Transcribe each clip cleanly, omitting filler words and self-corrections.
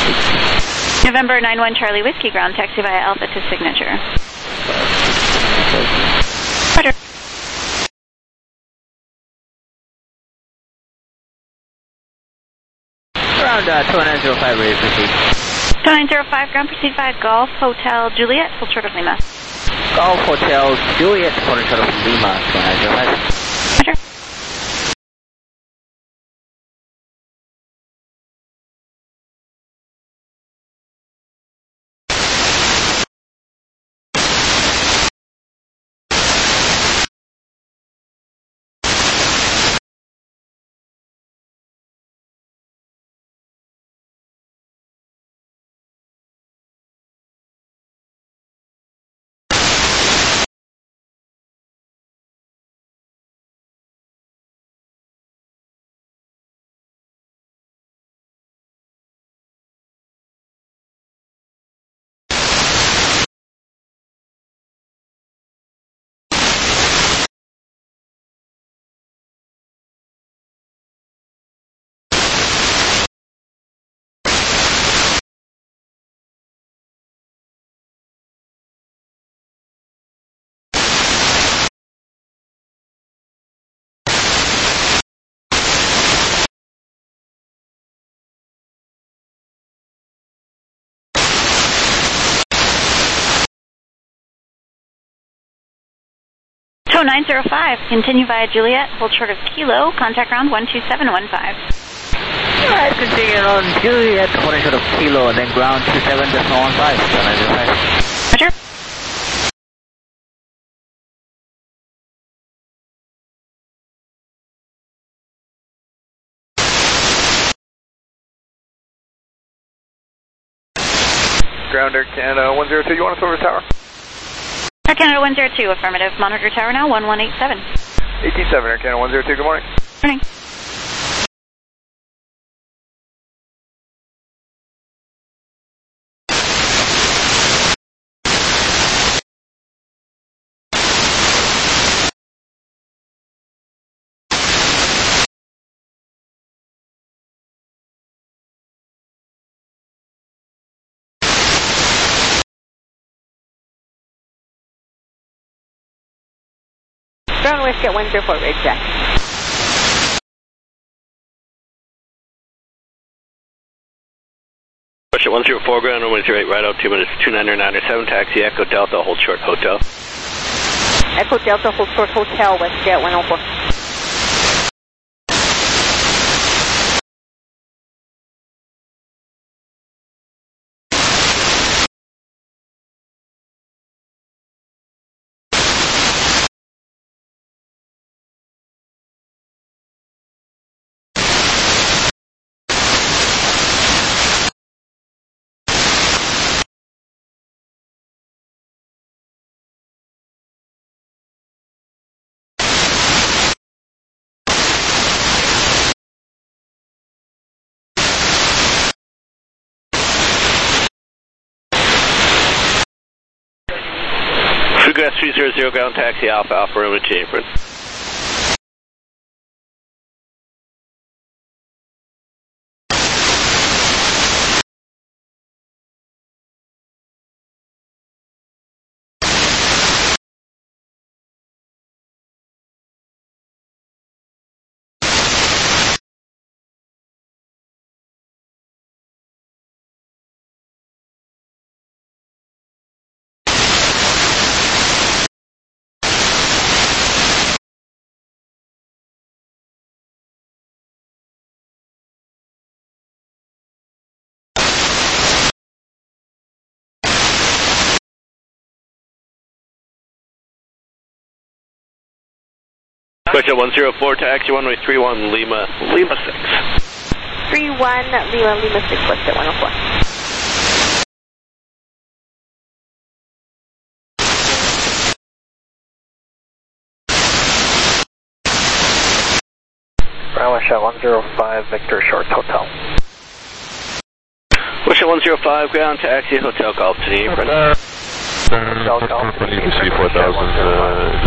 November 91 Charlie Whiskey, ground taxi via Alpha to Signature. Roger. Ground 2905, ready to proceed. 2905, ground proceed via Golf Hotel Juliet, full short of Lima. Golf Hotel Juliet, full short of Lima, 2905. Roger. So 905, continue via Juliet, hold short of Kilo, contact ground 12715. Alright, continue on Juliet, hold short of Kilo, and then ground 27.15, 905. Roger. Ground Air Canada 102, you want us over tower? Air Canada 102, affirmative. Monitor tower now, 1187. 187, Air Canada 102, good morning. Morning. Ground Whiskey at 104, ready check. Push it 104, ground 108, right out 2 minutes, 29997, taxi Echo Delta, hold short hotel. Echo Delta, hold short hotel, Whiskey at 104. Fugras 300, ground taxi Alpha, Alpha Roman to apron. Push it 104, taxi 131, Lima 6. 31 Lima 6, Whiskey at 104. Ground Whiskey at 105, Victor Short Hotel. Push it 105, ground taxi Hotel Golf to the apron. Hotel Golf. C4000.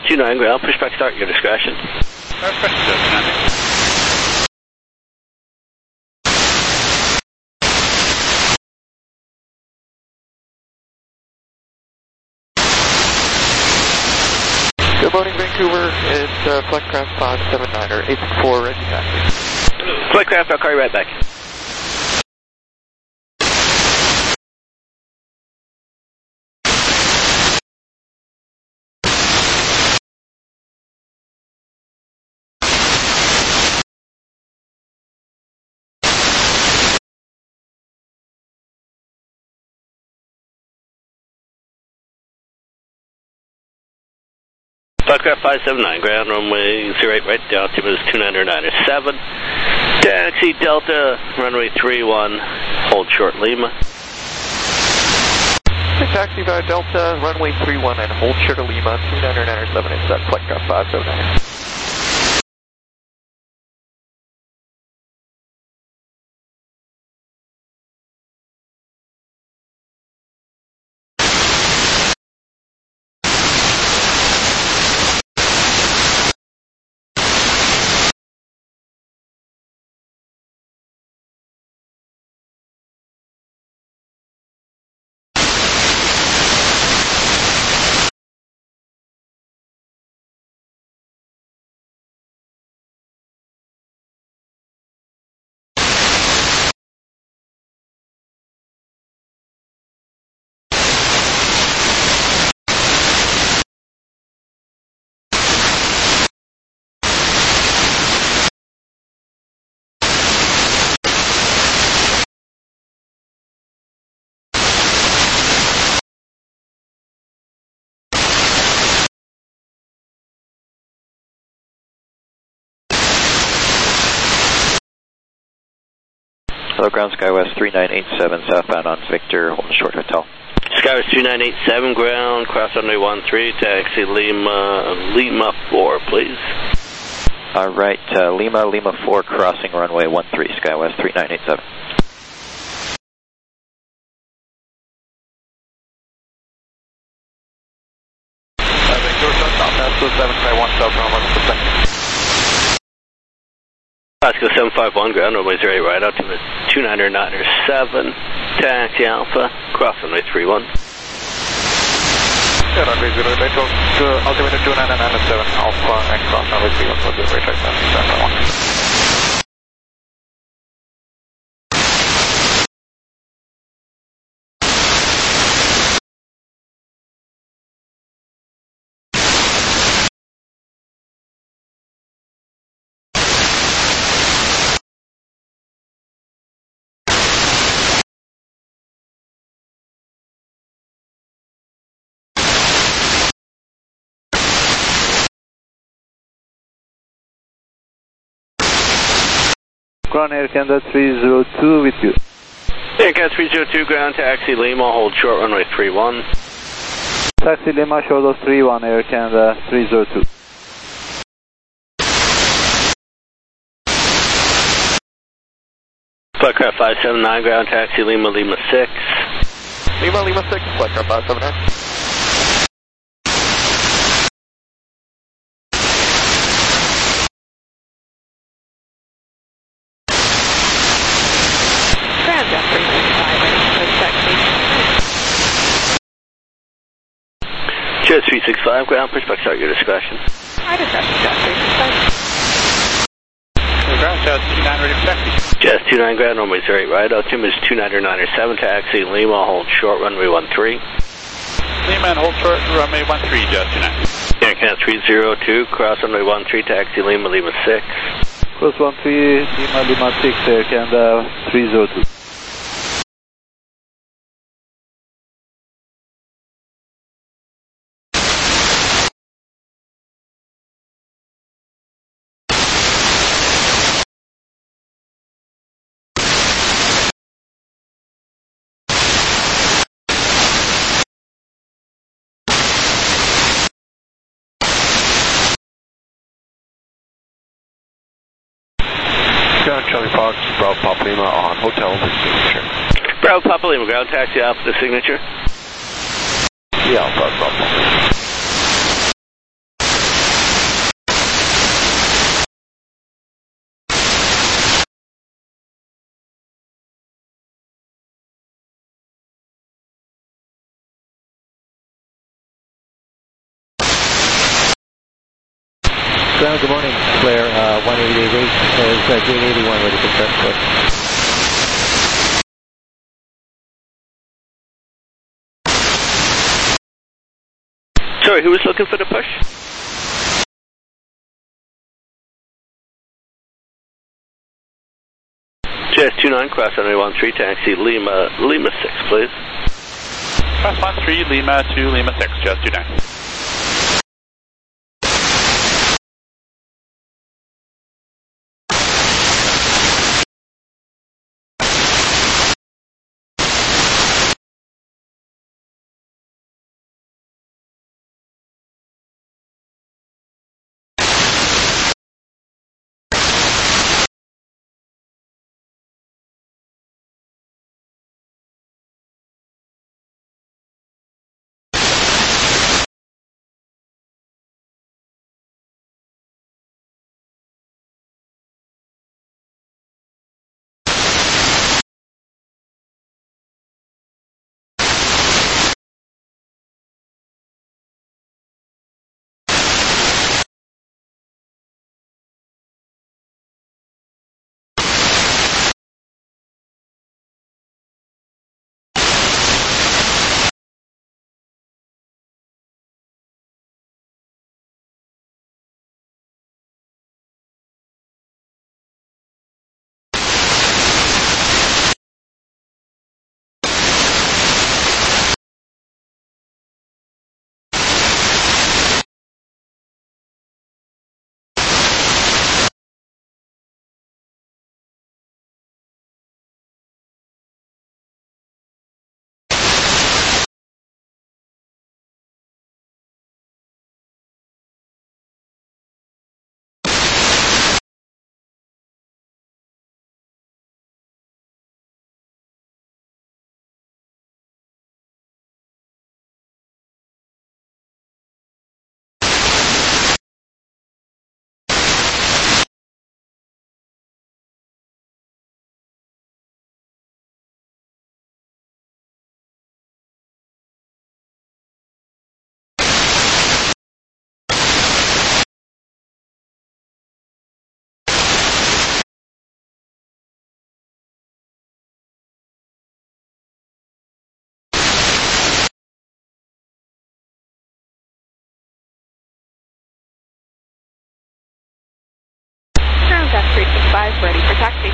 29 ground, push back start, your discretion. Good morning, Vancouver. It's Flightcraft 579 or 864, ready taxi. Flightcraft, I'll call you right back. Flightcraft 579, ground runway 08 right, altimeter is 2997. Taxi Delta, runway 31, hold short Lima. Taxi via Delta, runway 31 and hold short of Lima, 2997, it's that Flightcraft 579. Hello, ground SkyWest 3987, southbound on Victor, Holden Short Hotel. SkyWest 3987, ground, cross runway 13, taxi Lima 4, please. All right, Lima 4, crossing runway 13, SkyWest 3987. Vancouver, southbound, 7 southbound, 11%. Oscar 751, ground runway 08 right, altimeter 2997, taxi Alpha, cross runway 31. Yeah, runway 08 right, altimeter 2997, Alpha, and cross runway 31, so good, right, right, Ground Air Canada 302 with you. Air Canada 302, ground taxi Lima, hold short runway 31. Taxi Lima, short of 31, Air Canada 302. Flightcraft 579, ground taxi Lima 6. Lima 6, Flightcraft 579. Jazz 365, ground, push back start, your discretion. I just have Jazz 365. Ground, Jazz 29 ready for taxi. Jazz 29, ground, runway 08 right, altimeter is 2997, taxi Lima, hold short, runway 13. Lima and hold short, runway 13, Jazz 29. Air Canada 302, cross runway 13, taxi Lima 6. Cross 13, Lima 6, Air Canada 302. Charlie Fox, Bravo Papa Lima on hotel with signature. Bravo Papa Lima, ground taxi Alpha to signature. Yeah, Bravo Papa Lima. Ground, good morning. Flare 188 is gate 81 ready for transport. Sorry, who was looking for the push? JS29, cross runway 13, taxi Lima 6, please. Cross 13, Lima 2, Lima 6, JS29. Ready for taxi.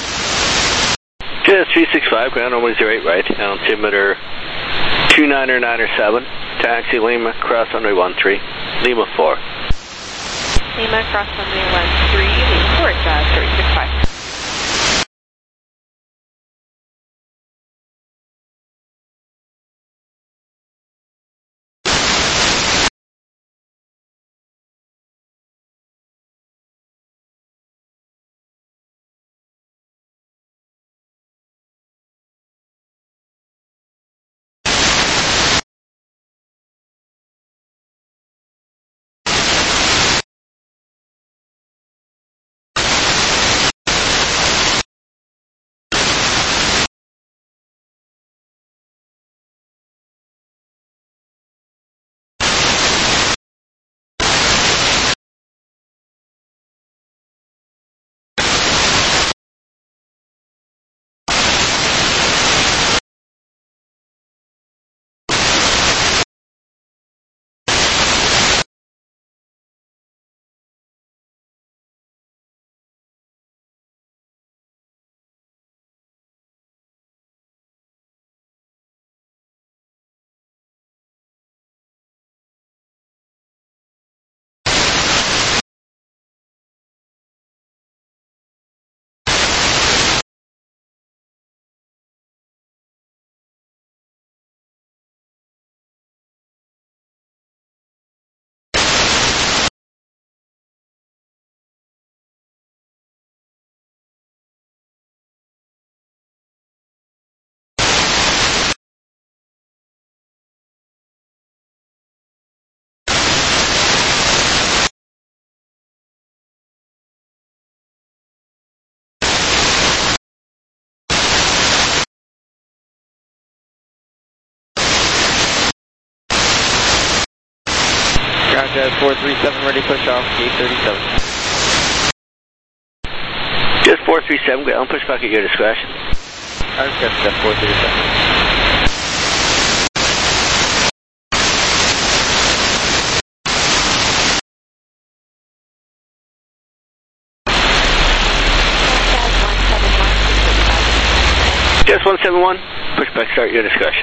JS 365, ground runway 08 right, altimeter 29907, taxi Lima, cross runway 13, Lima 4. Lima, cross runway 13, Lima 4, 365. Jazz 437, ready push off, gate 37. Just 437, ground, push back at your discretion. I've got Jazz 437. Just 171, push back, start your discretion.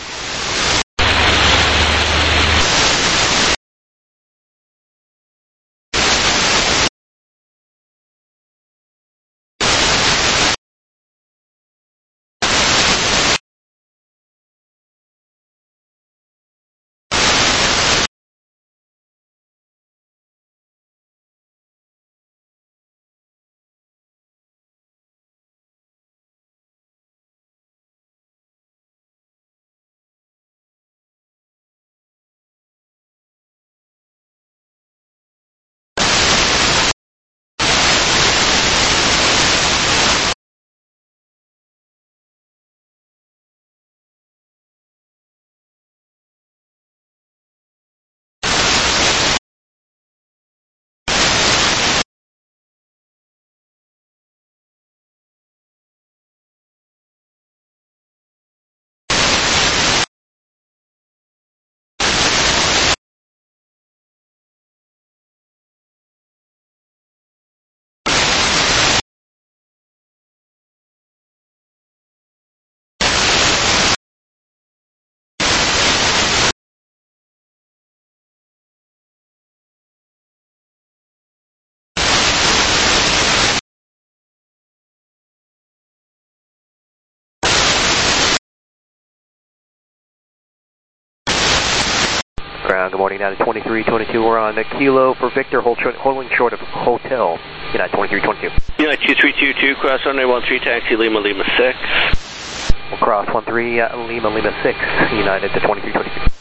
Ground, good morning, United 2322, we're on the Kilo for Victor, holding short of Hotel, United 2322. United 2322, cross runway 13, taxi Lima, Lima 6. We'll cross 13, Lima, Lima 6, United to 2322.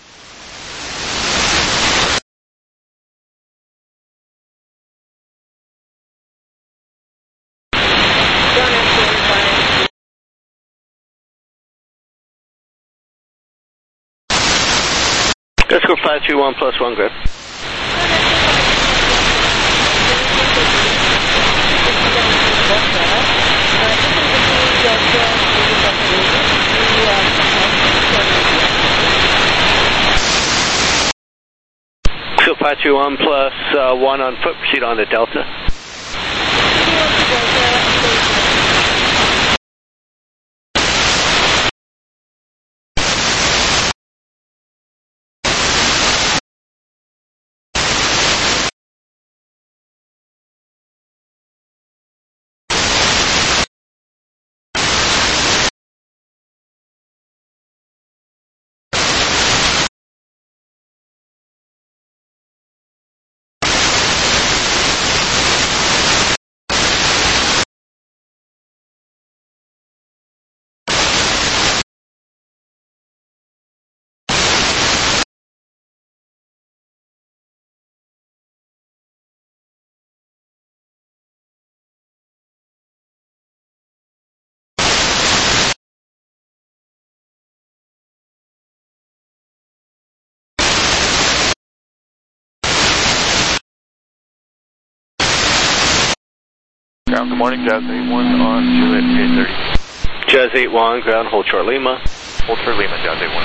Let's go 531 plus 1 grid. So 531 plus 1 on foot, proceed on to Delta. Ground, good morning, Jazz 81 on Juliet 830. Jazz 81, ground, hold short Lima. Hold short Lima, Jazz 81.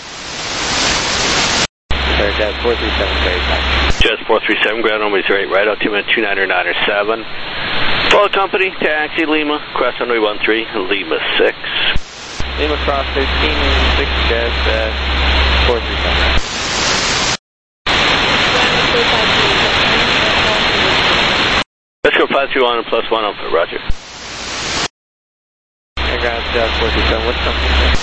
Sorry, Jazz 437, carry back. Jazz 437, ground, runway 08, right, altimeter 299.7. Follow company, taxi Lima, cross runway 13, Lima 6. Lima cross 13, Lima 6, Jazz 437. Let's go 531 and plus 1 on foot, roger. Ground, Jazz 437, what's company?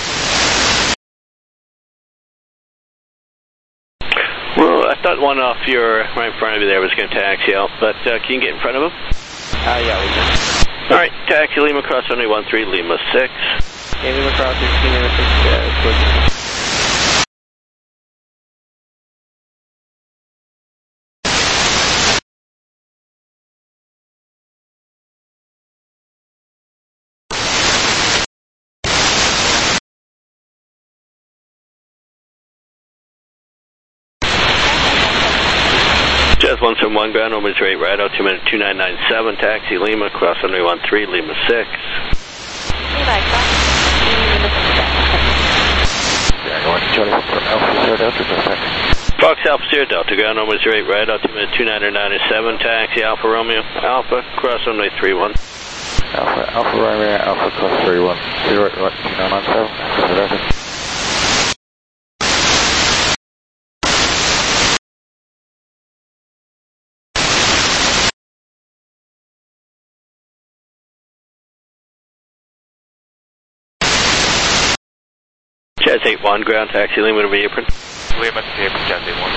Well, I thought one off your right in front of you there was going to taxi out, but can you get in front of him? Yeah, we can. Alright, taxi Lima, cross runway 13, Lima 6. Yeah, Lima cross 13, Lima 6, 437. Southwest 171 ground, Omaha 08 right, altimeter 2997, taxi Lima, cross runway 13, Lima 6. Fox Alpha Sierra Delta, ground Omaha 08 right, altimeter 2997, taxi Alpha Romeo, Alpha, cross runway 31. Alpha Romeo, Alpha cross 31, 08 right, 2997, Jazz 81, ground taxi Lima to the apron. Lima to the apron, Jazz 81.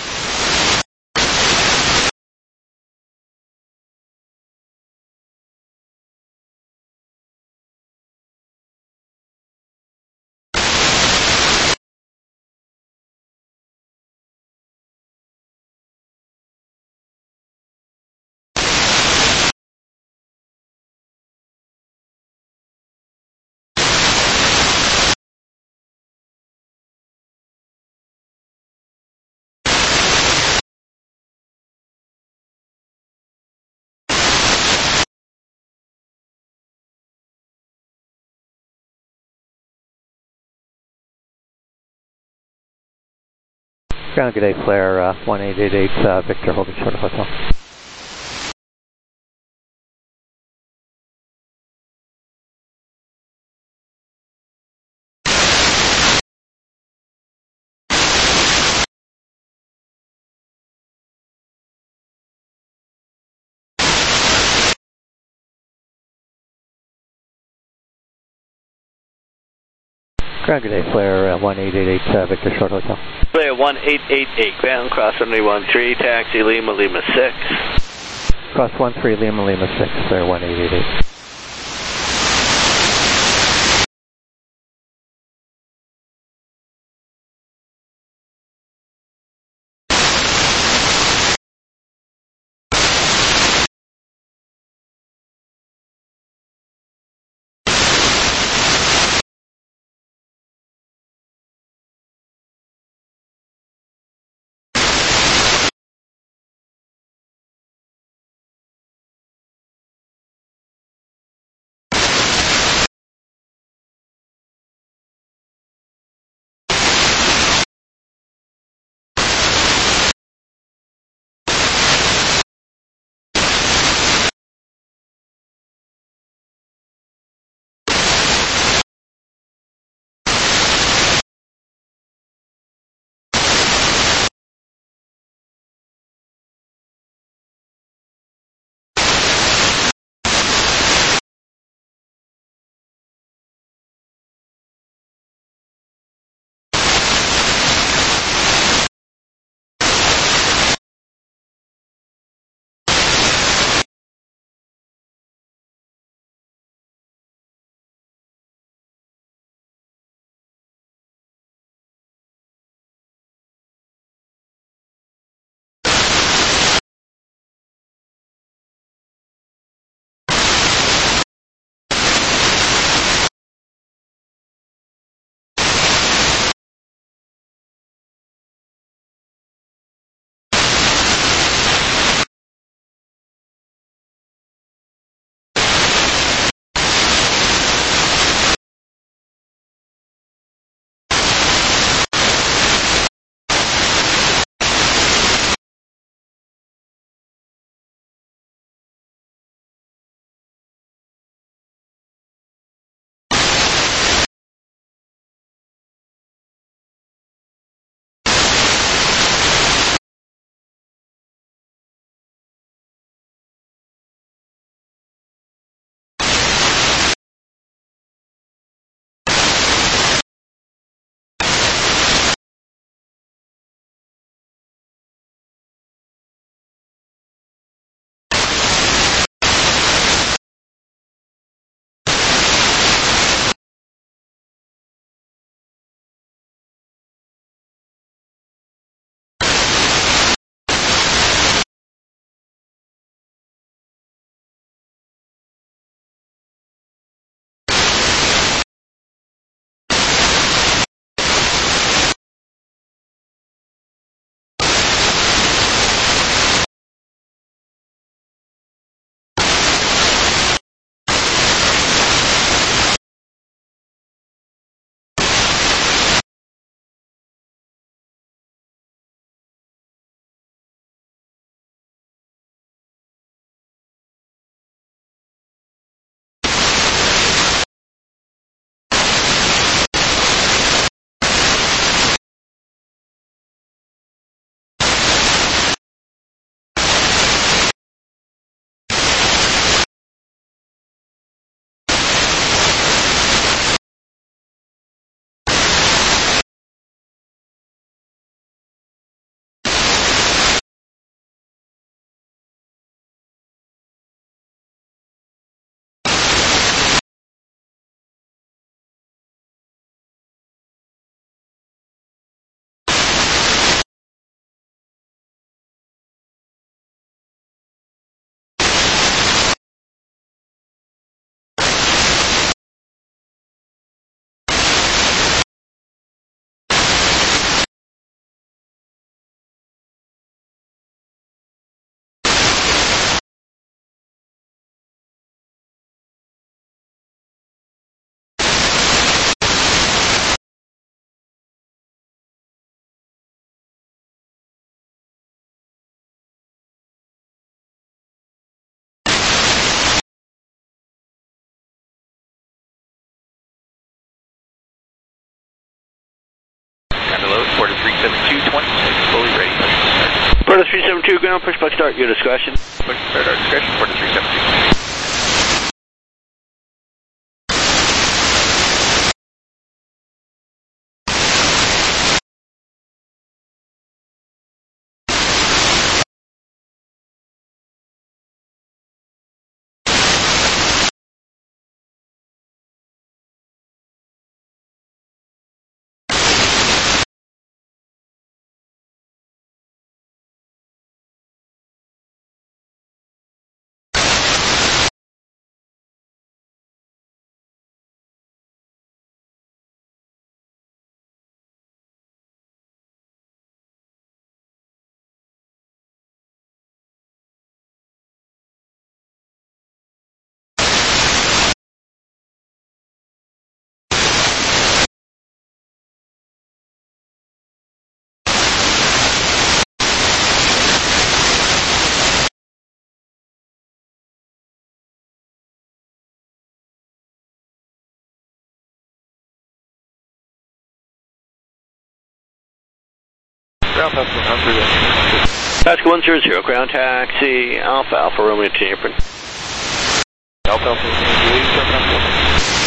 Ground, good day, Flare 1888, Victor holding short of hotel. Ground, good day, Flare 1888, Victor short hotel. Flare 1888, ground, cross runway 13, taxi Lima, Lima 6. Cross 13, Lima, Lima 6, Flare 1888. Florida 372 ground, push back start, your discretion. Push start, our discretion, Florida 372. Ground taxi 100. Taxi 100, ground taxi, Alpha, Alpha Romeo to apron. Alpha, Alpha Romeo, 797.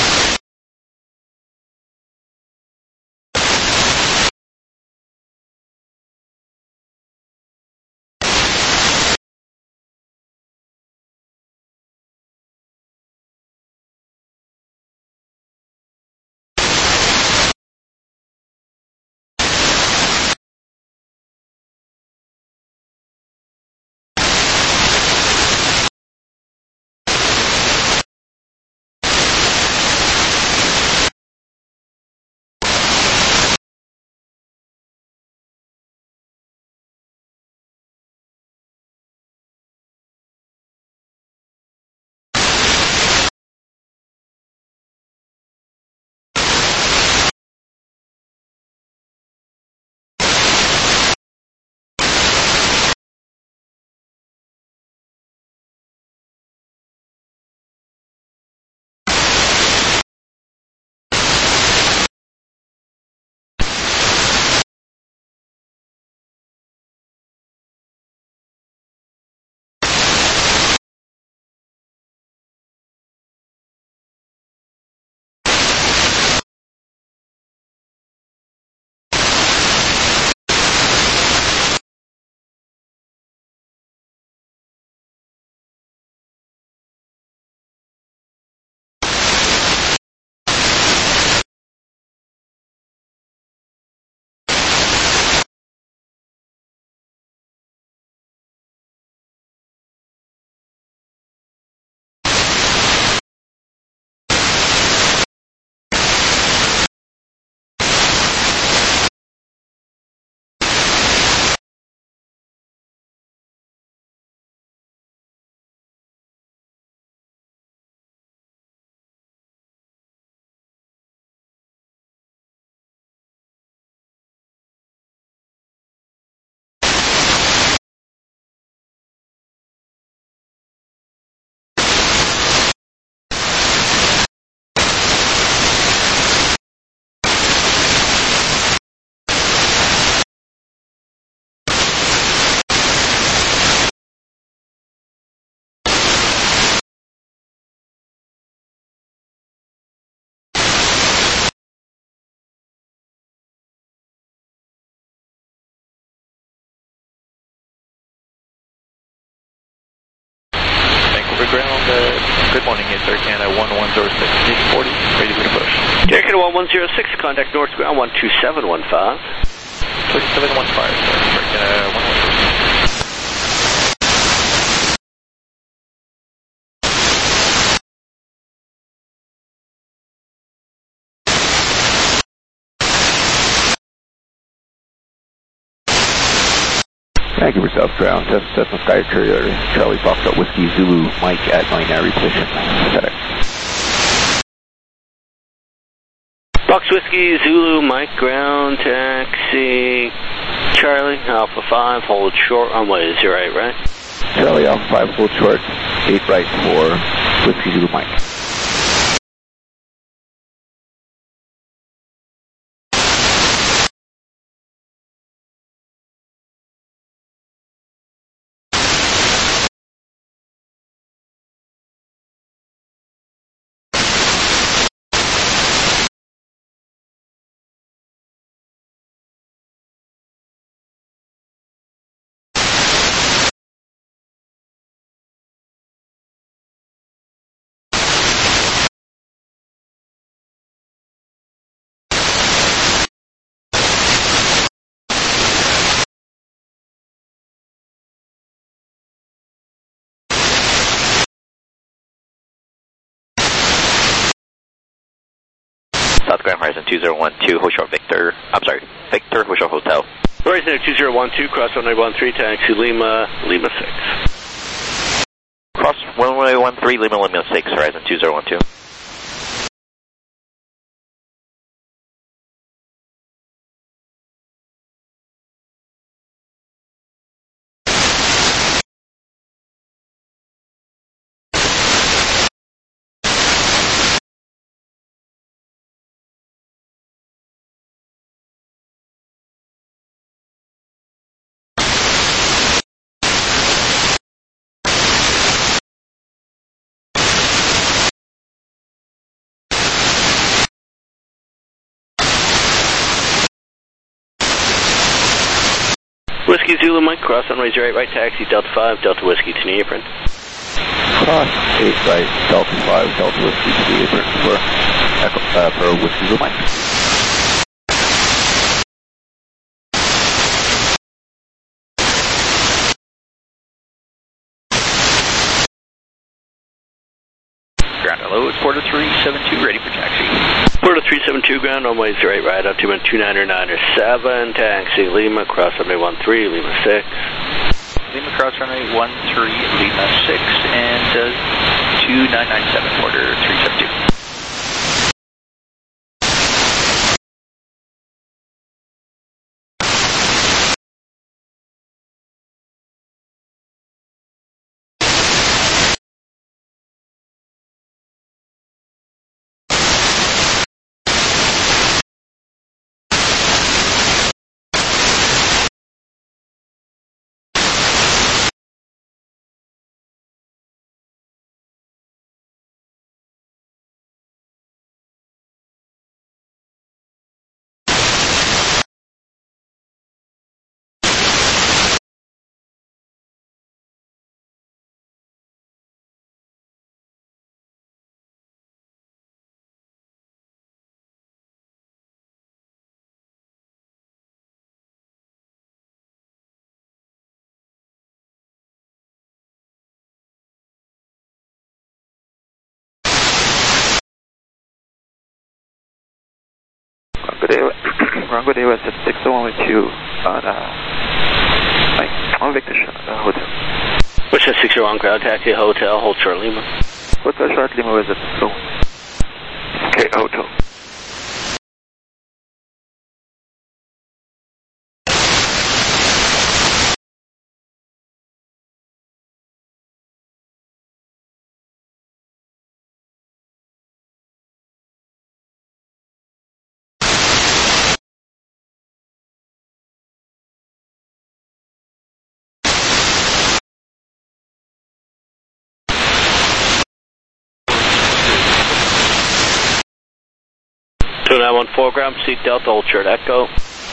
Good morning, it's Air Canada 1106, 840, ready to push. Air Canada 1106, contact North Ground 12715. 2715, Air Canada 1106. Thank you for South Ground, Cessna Sky Courier, Charlie Foxtrot Whiskey Zulu, Mike at binary position, FedEx. Fox Whiskey Zulu, Mike ground taxi, Charlie Alpha 5, hold short, runway 08 right? Charlie Alpha 5, hold short, 8 right for Whiskey Zulu, Mike. South Ground Horizon 2012, Hotel Victor. I'm sorry, Victor Hotel Hotel. Horizon 2012, cross runway 13, taxi Lima, Lima 6. Cross runway 13, Lima, Lima 6, Horizon 2012. Whiskey Zulu Mike, cross runway 08 right, taxi Delta 5, Delta Whiskey to the apron. Cross 8 right, Delta 5, Delta Whiskey to the apron for Whiskey Zulu Mike. Ground hello, it's Porter 372, ready for taxi. Porter 372, ground runway 08 right, up to 299.7, taxi Lima, cross runway 13, Lima 6. Lima cross runway 13, Lima 6, and 2997, Porter 372. Rango Day West at 6012 on Victor Hotel. Which is 601 ground taxi Hotel, hold short Lima. Hotel short Lima was at okay, Hotel. So now on 4 ground, proceed Delta, hold short Echo.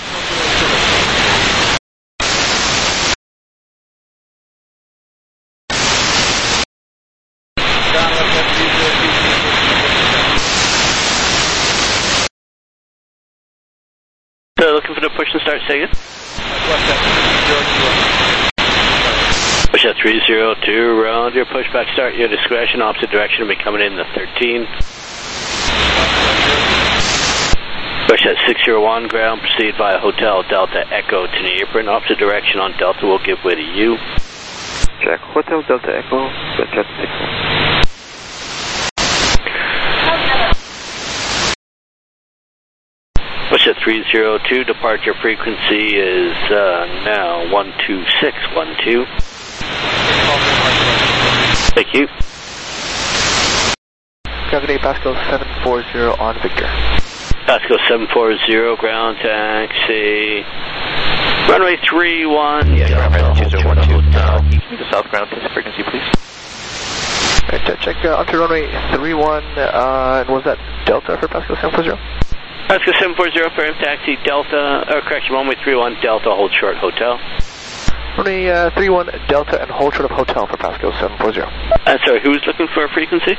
So looking for the push and start, say again. Push at 302, round your pushback start, your discretion, opposite direction will be coming in the 13. Push at 601, ground, proceed via Hotel Delta Echo to the apron, opposite direction on Delta will give way to you. Check, Hotel Delta Echo, jet 6. Push at 302, departure frequency is now 12612. Thank you. Gravity Pascal 740 on Victor. Pascal 740, ground taxi. Runway 31. Yeah, ground Horizon 2012. Can you the south ground frequency, please? Right, check onto runway 31, and was that Delta for Pascal 740? Pascal 740, firm taxi, Delta, correction, runway 31, Delta, hold short, Hotel. Runway 31, Delta, and hold short of Hotel for Pascal 740. Sorry, who's looking for a frequency?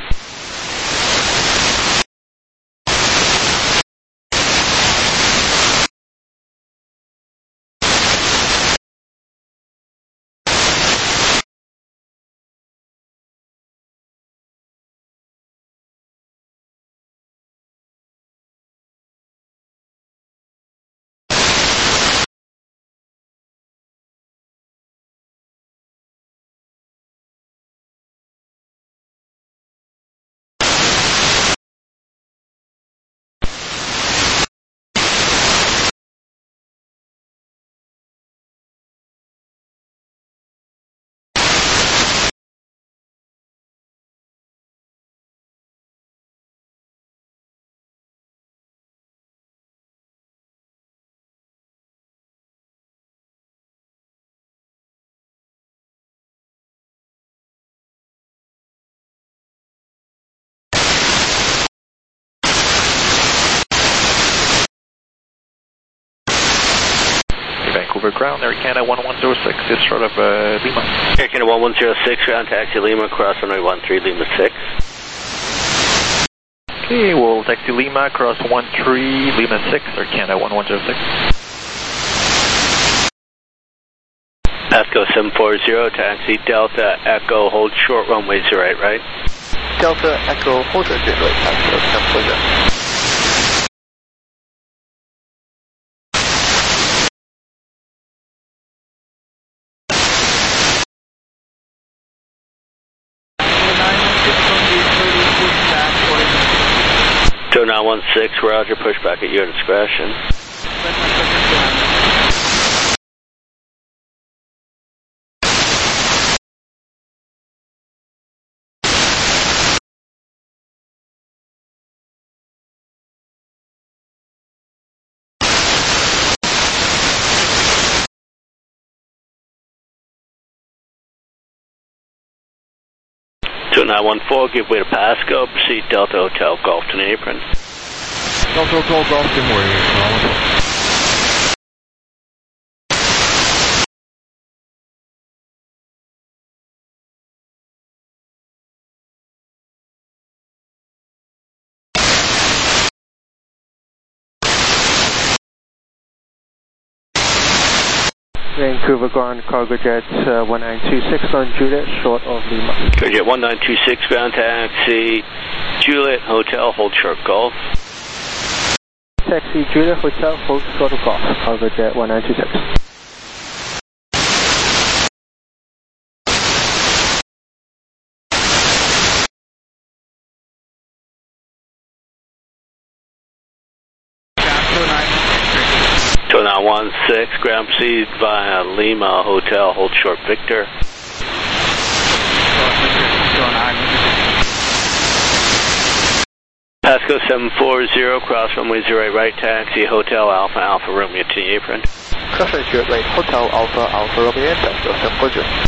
Vancouver ground, Air Canada 1106 is short of Lima. Air Canada 1106, ground taxi Lima, cross runway 13, Lima 6. Okay, we'll taxi Lima, cross 13, Lima 6, Air Canada 1106. Pasco 740, taxi Delta Echo, hold short runway 08 right. Delta Echo, hold short right, Pasco 740. So 916, Roger, push back at your discretion. So 914, give way to Pasco, proceed Delta Hotel, Golfton Apron. Delta Hotel, Golfton, where are you? Vancouver ground, cargo jet 1926 on Juliet, short of Lima. Cargo jet 1926, ground taxi Juliet Hotel, hold short Golf. Taxi Juliet Hotel, hold short of Golf, cargo jet 1926. So 916, ground proceed via Lima Hotel, hold short Victor. Pasco 740, cross runway 08 right, taxi Hotel Alpha Alpha Romeo to the apron. Cross runway 08 right, Hotel Alpha Alpha Romeo, Pasco 740.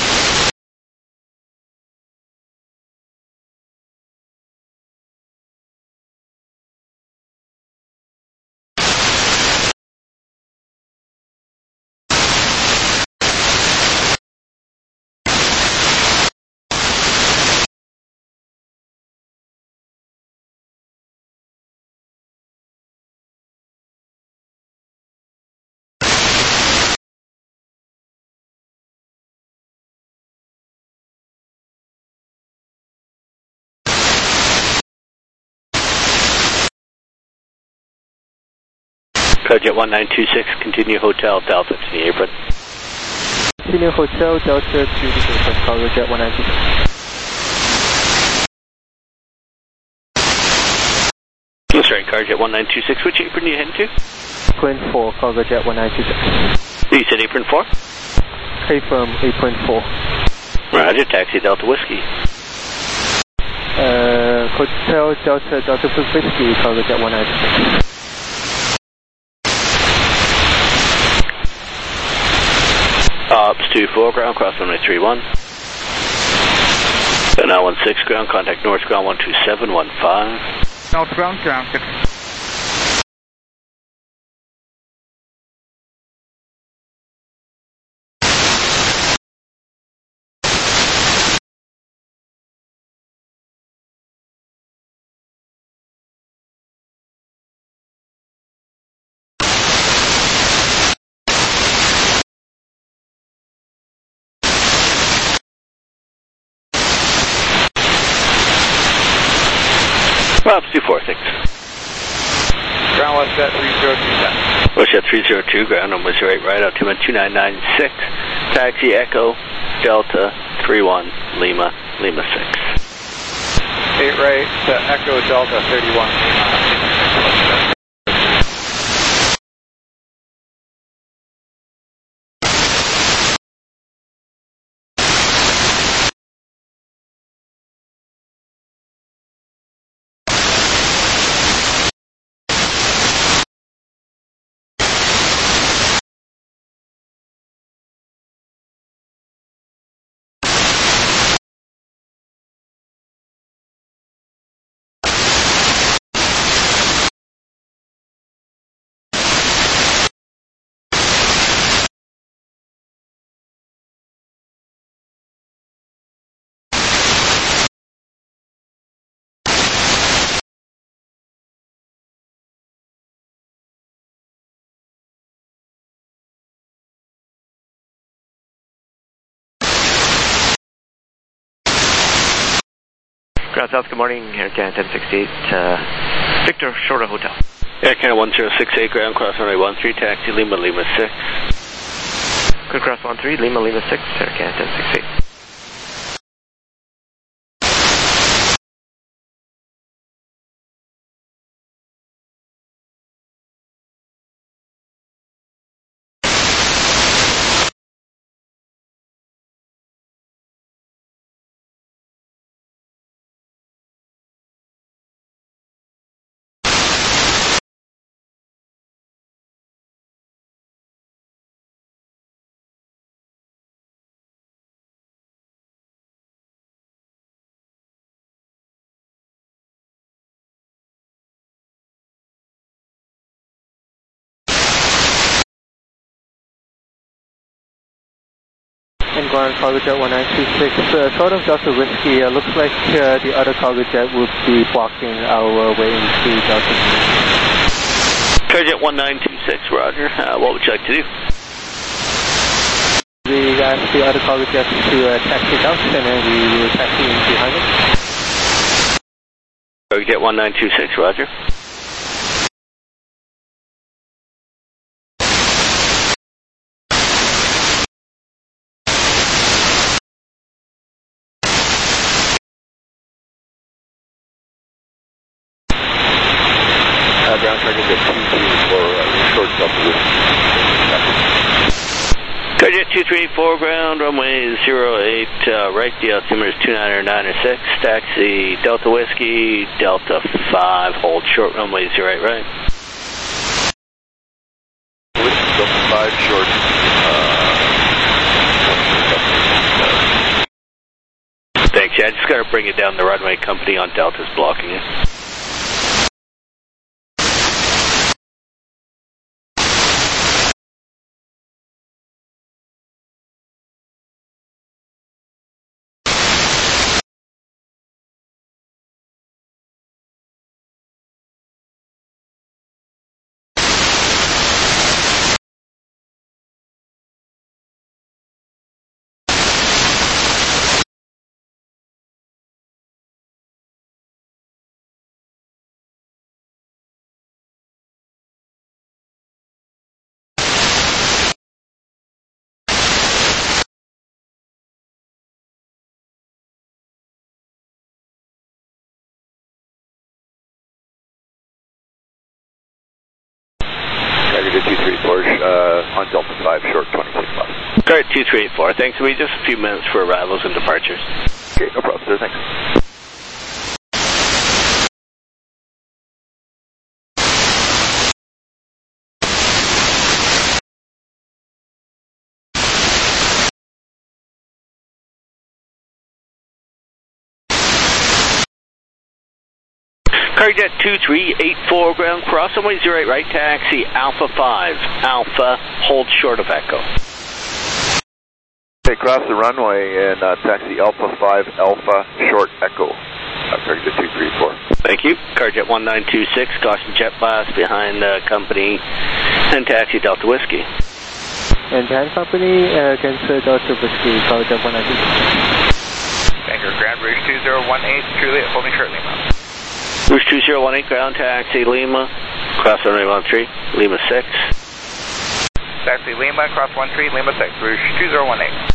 Cargo jet 1926, continue Hotel Delta to the apron. Continue Hotel Delta to the apron, cargo jet 1926. That's right, cargo jet 1926, which apron are you heading to? Apron 4, cargo jet 1926. You said apron 4? Apron 4. Roger, taxi Delta Whiskey. Hotel Delta Whiskey, cargo jet 1926. Ops 24, ground cross runway 31. So now 16 ground, contact North ground 12715. North ground 6. Ops 246. Ground west at 3027. West at 302, ground number 08 right, altimeter 2996. Taxi Echo Delta 31 Lima 6. 8 right to Echo Delta 31 Lima. Ground South, good morning. Air Canada 1068, Victor, short of hotel. Air Canada 1068, ground cross runway 13, taxi Lima, Lima 6. Good cross 13, Lima, Lima 6, Air Canada 1068. And ground cargo jet 1926, short of Delta Whiskey, looks like the other cargo jet would be blocking our way into Delta. Cargo jet 1926, roger. What would you like to do? We asked the other cargo jets to taxi out, and then we will taxi in behind it. Cargo jet 1926, roger. Ground target at 234, short Delta Whiskey. Cargo jet 234, ground runway 08, right, the altimeter is 2996, taxi Delta Whiskey, Delta 5, hold short runway 08, right. Whiskey, Delta 5, short, Thanks, yeah, I just got to bring it down. The runway company on Delta's blocking it. Target 234, on Delta 5, short 26 miles. Correct, 2384. Thanks. We just a few minutes for arrivals and departures. Okay, no problem, sir. Thanks. Cargo jet 2384, ground cross runway 08, right, taxi Alpha 5, Alpha, hold short of Echo. Okay, cross the runway and taxi Alpha 5, Alpha, short Echo. Cargo jet 234. Thank you. Cargo jet 1926, caution jet blast behind company and taxi Delta Whiskey. And behind company against Delta Whiskey, cargo jet 1926. Vancouver Grand Rouge 2018, Juliet, holding short Lima. Rouge 2018, ground taxi Lima, cross runway 13, Lima 6. Taxi Lima, cross 13, Lima 6, Rouge 2018.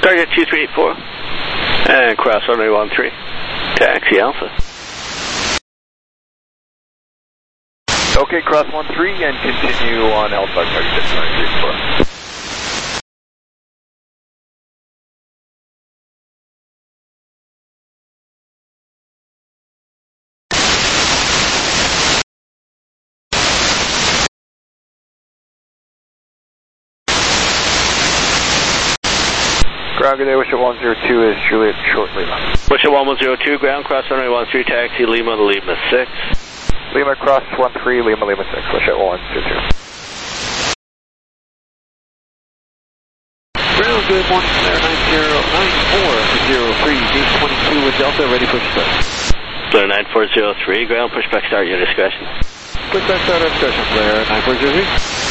Target 2384. And cross runway 13. Taxi Alpha. Okay, cross 13 and continue on Alpha, target 2384. Ground, good day, Wisher 102 is Juliet Short Lima. Wisher 1102, ground, cross runway 13, taxi Lima to Lima 6. Lima cross 13, Lima 6, Wisher 122. Ground, good morning, Flare 909403, gate 22 with Delta, ready for start. Flare 9403, ground, pushback start, your discretion. Pushback start, discretion, Flare 9403.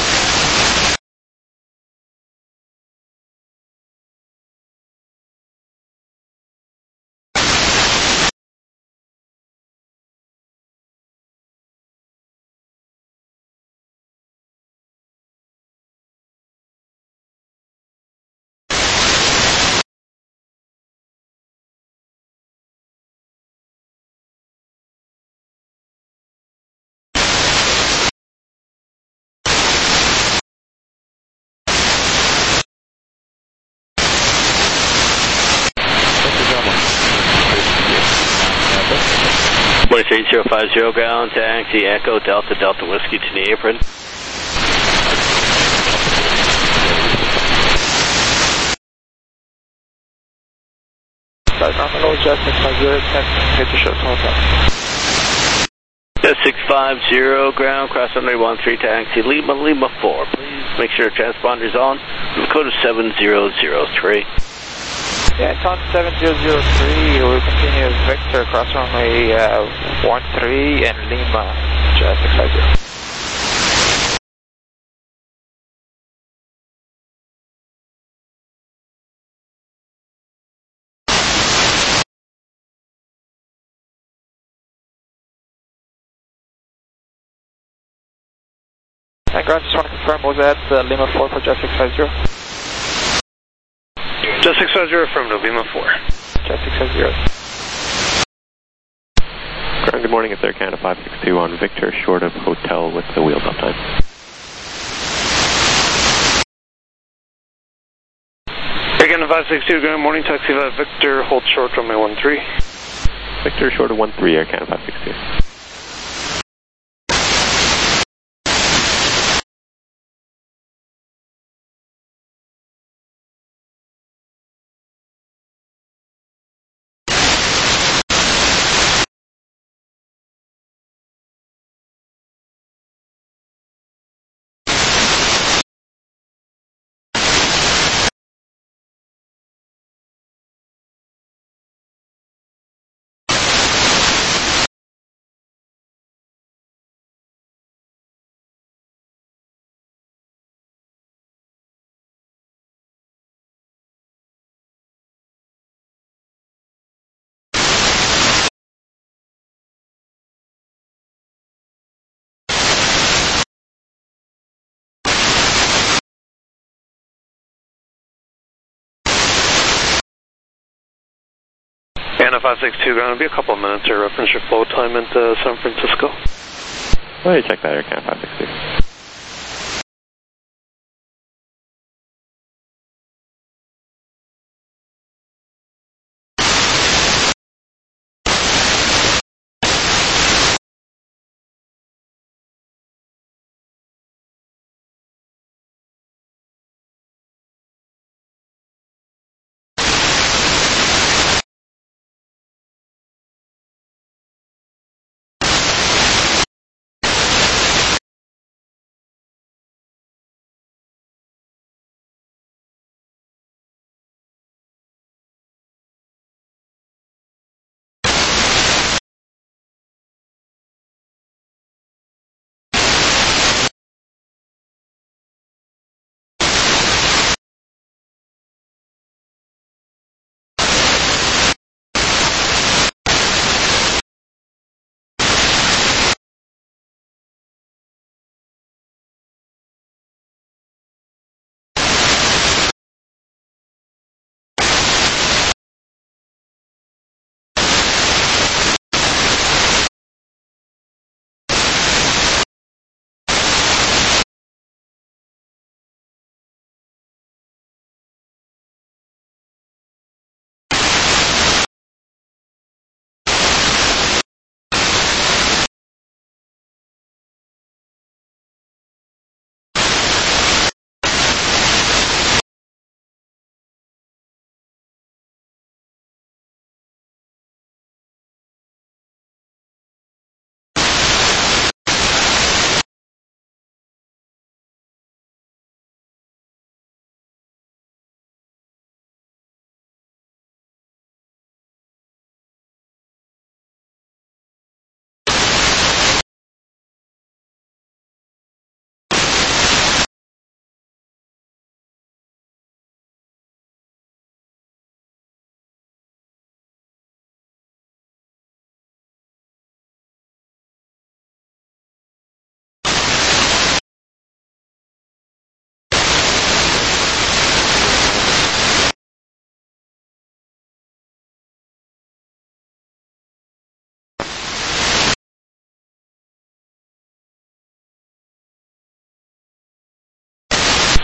Morning 8050, ground, taxi Echo, Delta, Delta Whiskey to the apron. Sorry, nominal, just 650, hit the show, hotel. 650, ground, cross runway 13, taxi Lima 4. Please make sure transponder's on. The code is 7003. Yeah, it's on 7003. We'll continue Victor, cross runway 13 and Lima, just 650. And ground, just want to confirm, was that Lima 4 for Jet 650? Jet 650 from Lima 4. Jet 650. Ground, good morning, it's Air Canada 562 on Victor, short of hotel with the wheels up time. Air Canada 562, good morning, taxi Victor, hold short runway 13. Victor, short of 13, Air Canada 562. Anna 562, ground, it'll be a couple of minutes to reference your flow time into San Francisco. Go ahead, check that, Air Canada 562.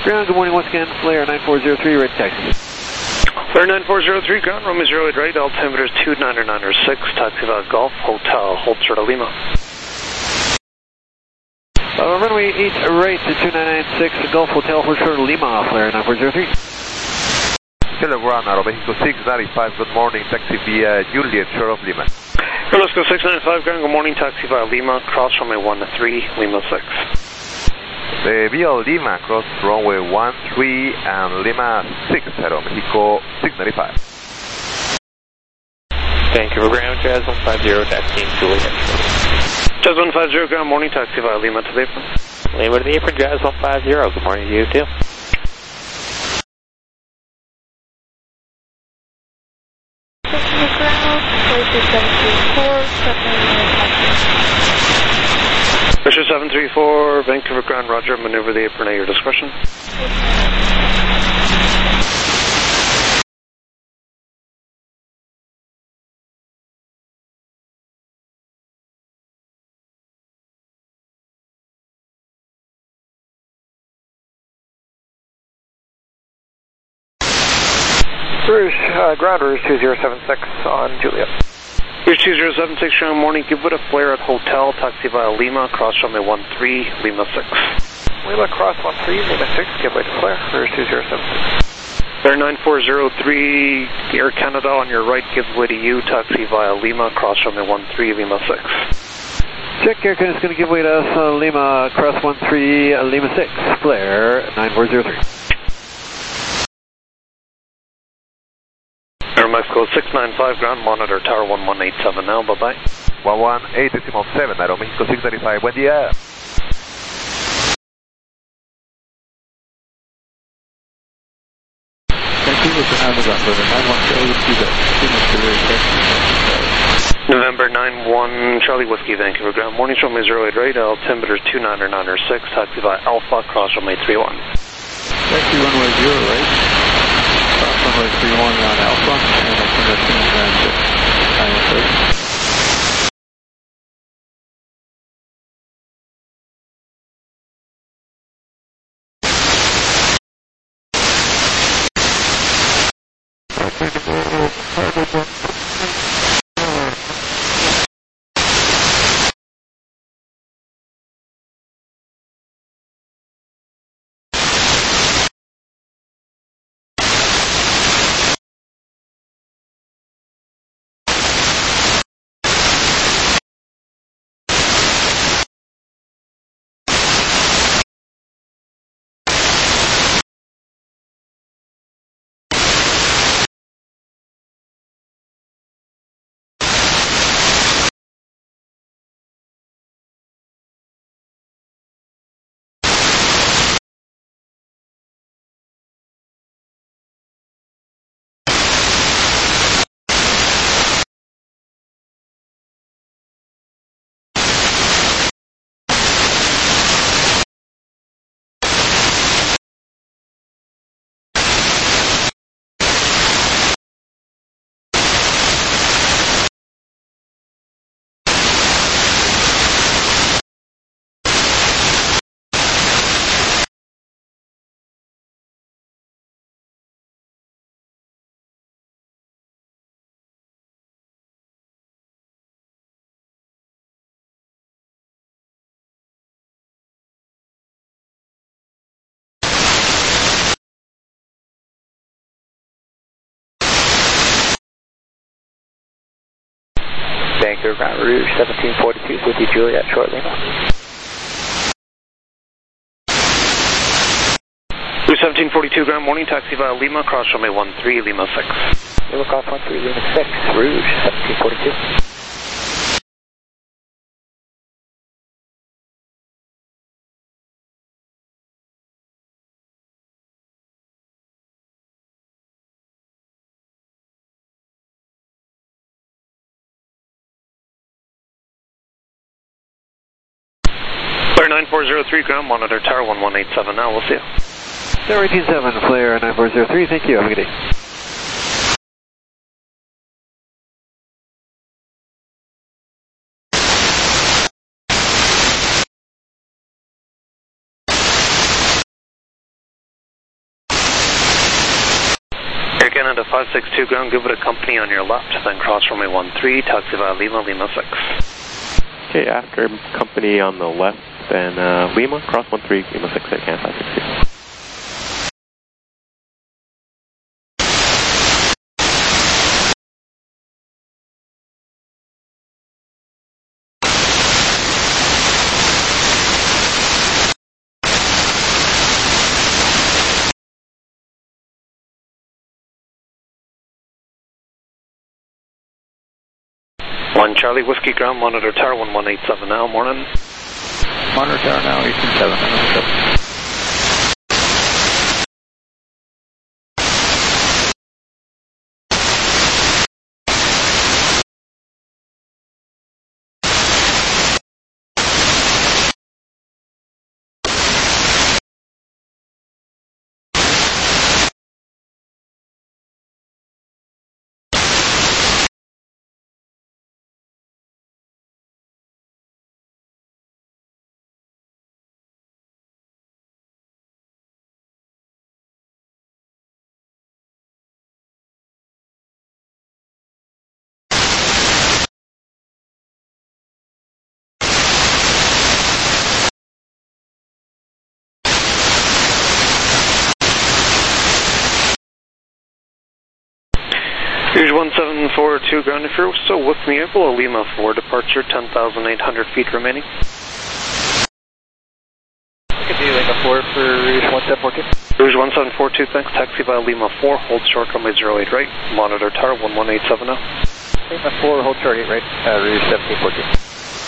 Ground, good morning once again, Flare 9403, ready taxi. Flare 9403, ground, Romeo 08 right, altimeter is 29906, taxi via Golf Hotel, hold short of Lima. Runway 8 right to 2996, Golf Hotel, hold short of Lima, Flare 9403. Hello, ground, Aeromexico 695, good morning, taxi via Juliet, short of Lima. Aeromexico 695, ground, good morning, taxi via Lima, cross runway 13, Lima 6. Via Lima, cross runway 13 and Lima 6, Aeromexico 695. Vancouver ground, Jazz 150, taxiing Juliet. Jazz 150, ground, morning, taxi via Lima to the apron. Lima to the apron, Jazz 150, good morning to you too. Fisher 734, Vancouver ground, roger, maneuver the apron at your discretion. Rouge, ground Rouge 2076 on Juliet. Rouge 2076, ground, morning, give it a flare at Hotel, taxi via Lima, cross runway 13, Lima 6. Lima cross 13, Lima 6, give way to flare, Rouge 2076. Flare 9403, Air Canada on your right, gives way to you, taxi via Lima, cross runway 13, Lima 6. Check, Air Canada's going to give way to us, Lima, cross 13, Lima 6, Flare 9403. Aeromexico 695, ground, monitor tower 1187 now, bye-bye. 118.7, Aeromexico 695, buen día. November 91, Charlie Whiskey, Vancouver ground, morning runway 08 right, altimeter 29906, taxi via Alpha, cross runway 31. Taxi runway 0 right, cross runway 31 on Alpha, and altimeter 29906. Vancouver ground Rouge 1742, with you Juliet, short Lima. Rouge 1742, ground, morning, taxi via Lima, cross runway 13, Lima 6. Lima cross 13, Lima 6, Rouge 1742. Flare 9403, ground, monitor tower 1187 now, we'll see you. Tower 187, Flare 9403, thank you, have a good day. Canada 562 ground, give it a company on your left, then cross runway 13, taxi via Lima, Lima 6. Okay, after company on the left, then Lima, cross 13, Lima 6, Air Canada 562. One Charlie Whiskey ground, monitor tower 1187 now, morning. Monitor tower now, 187. Here's 1742 ground, if you're still with me, April Lima 4, departure 10,800 feet remaining. Could be Lima 4 for Rouge 1742. Rouge 1742, thanks, taxi via Lima 4, hold short runway 08 right, monitor tower 11870. Lima 4, hold short 8 right, Rouge 1742.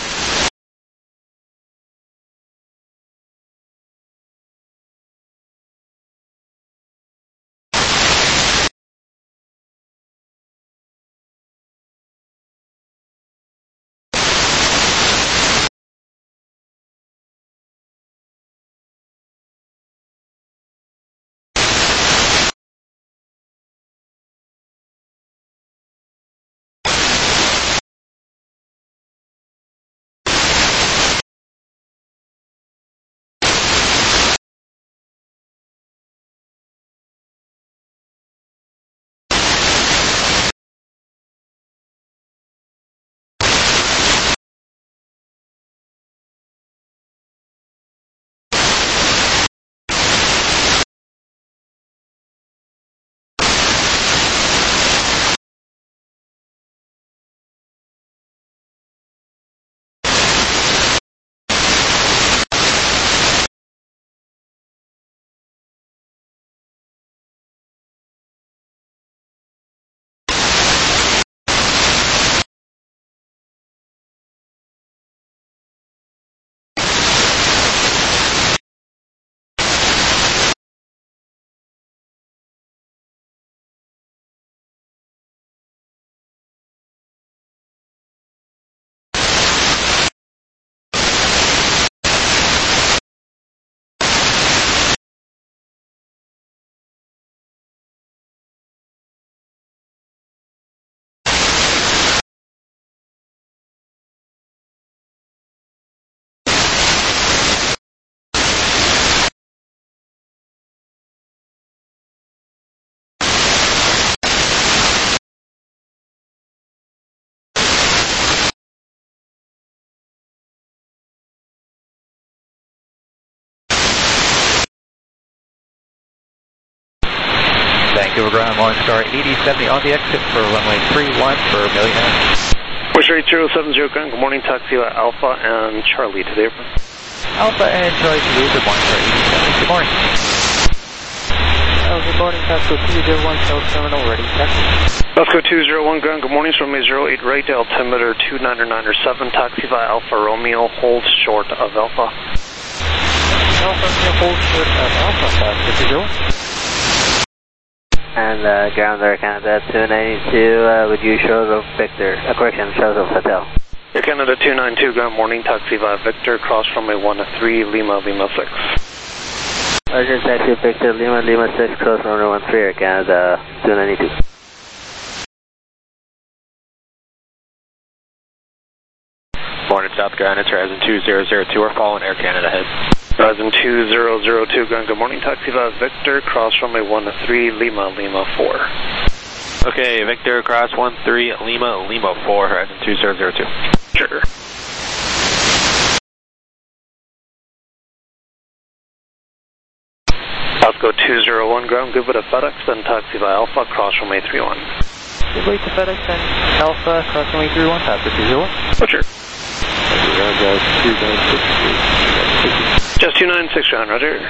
Vancouver ground, Morningstar 8070 on the exit for runway 31 for Millionaire. Push rate 070 ground, good morning, taxi Alpha and Charlie to the airport. Alpha and Charlie to the airport, Morningstar 8070, good morning. Good morning, Pasco 201, South Terminal, ready, taxi. Pasco 201 ground, good morning, runway 08 right, altimeter 29907, taxi via Alpha Romeo, hold short of Alpha. Alpha Romeo, hold short of Alpha, Pasco 201. And ground Air Canada 292, would you show the Victor, correction, show the hotel. Air Canada 292, ground morning, taxi via Victor, cross runway 13, Lima, Lima 6. Roger, taxi Victor, Lima, Lima 6, cross runway 13, Air Canada 292. Morning, South Ground, it's Horizon 2002, we're following Air Canada ahead. Horizon 2002, ground, good morning, taxi via Victor, cross runway 13, Lima, Lima 4. Okay, Victor, cross 13, Lima, Lima 4, Horizon 2002. Sure. Osco 201, ground, good with a FedEx, then taxi via Alpha, cross runway 31. Good way to FedEx and Alpha, cross runway 31, Alpha 201. Oh, sure. Just 296, John, roger.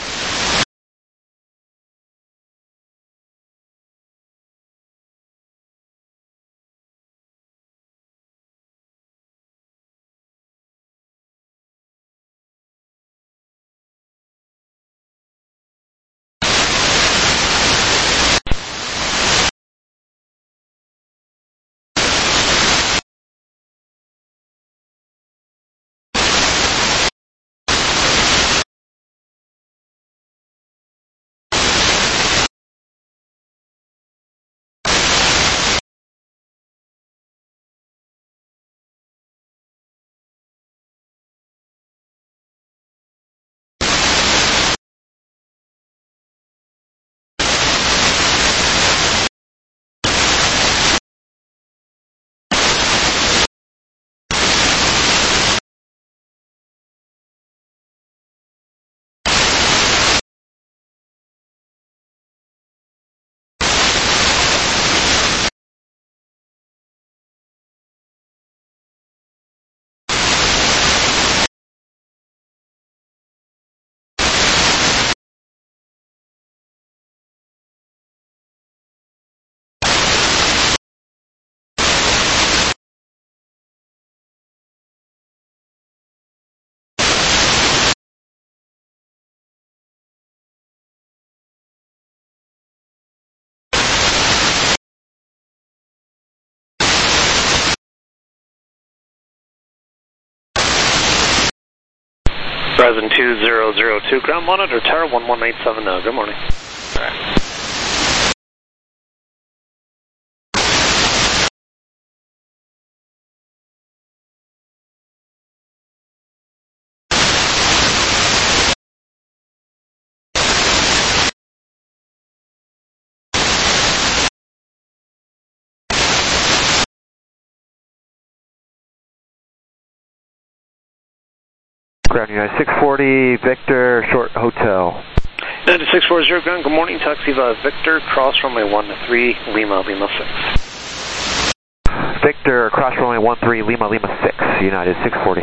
Horizon 2002, ground monitor, tower 1187 now, good morning. All right. Ground United 640, Victor, short hotel. United 640, ground, good morning, taxi via Victor, cross runway 13, Lima, Lima 6. Victor, cross runway 13, Lima, Lima 6, United 640.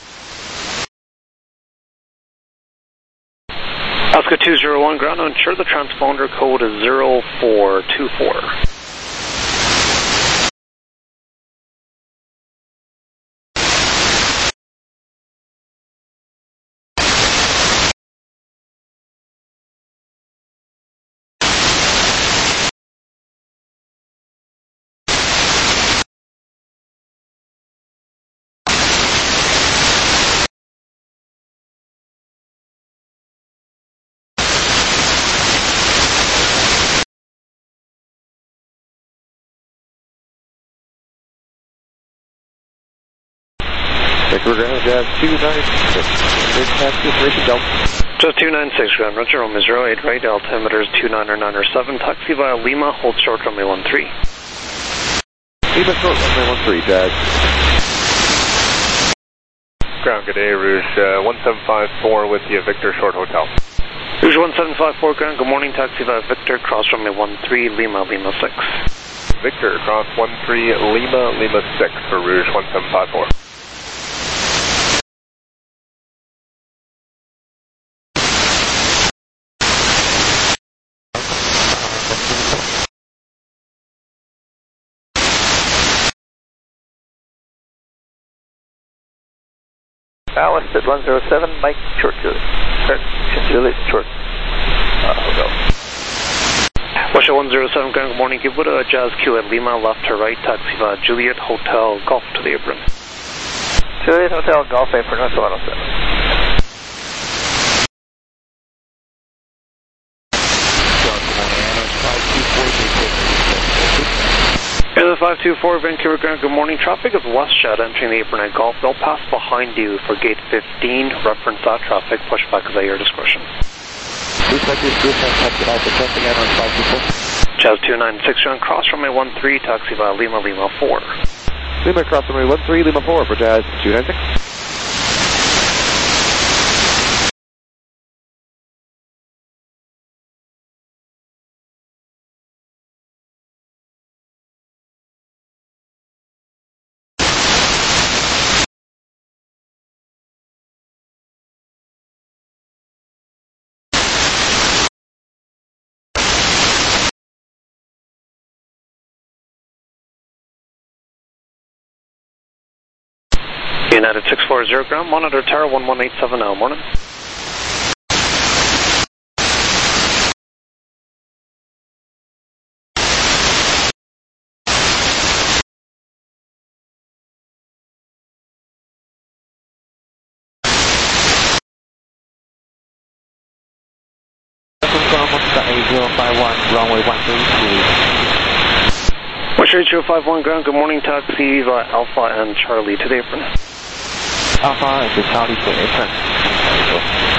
Oscar 201, ground, ensure the transponder code is 0424. We're going to have 296. Big taxi information, Delta. Just 296, ground, roger, Romeo 08, right, altimeter is 29907, taxi via Lima, hold short runway 13. Lima short runway 13, Jag. Ground, good day, Rouge 1754 with you, Victor, short hotel. Rouge 1754, ground, good morning, taxi via Victor, cross runway 13, Lima, Lima 6. Victor, cross 13, Lima, Lima 6 for Rouge 1754. Alice at 107, Mike, short Juliet, short hotel. Russia 107, ground, good morning, give with a Jazz Q at Lima, left to right, taxi via Juliet, Hotel, Golf to the apron. Juliet Hotel, Golf apron, Russia 107. And Canada 524, Vancouver Ground, good morning. Traffic is WestJet entering the Apron at Golf. They'll pass behind you for gate 15. Reference that traffic. Pushback is at your discretion. Jazz 296 on cross runway 13, taxi via Lima, Lima 4. Lima cross runway 13, Lima 4 for Jazz 296. United 640 ground, monitor tower 11870, morning. Runway 13, Western 051 ground, good morning, taxi via Alpha and Charlie to the apron. Alpha and Charlie to the apron.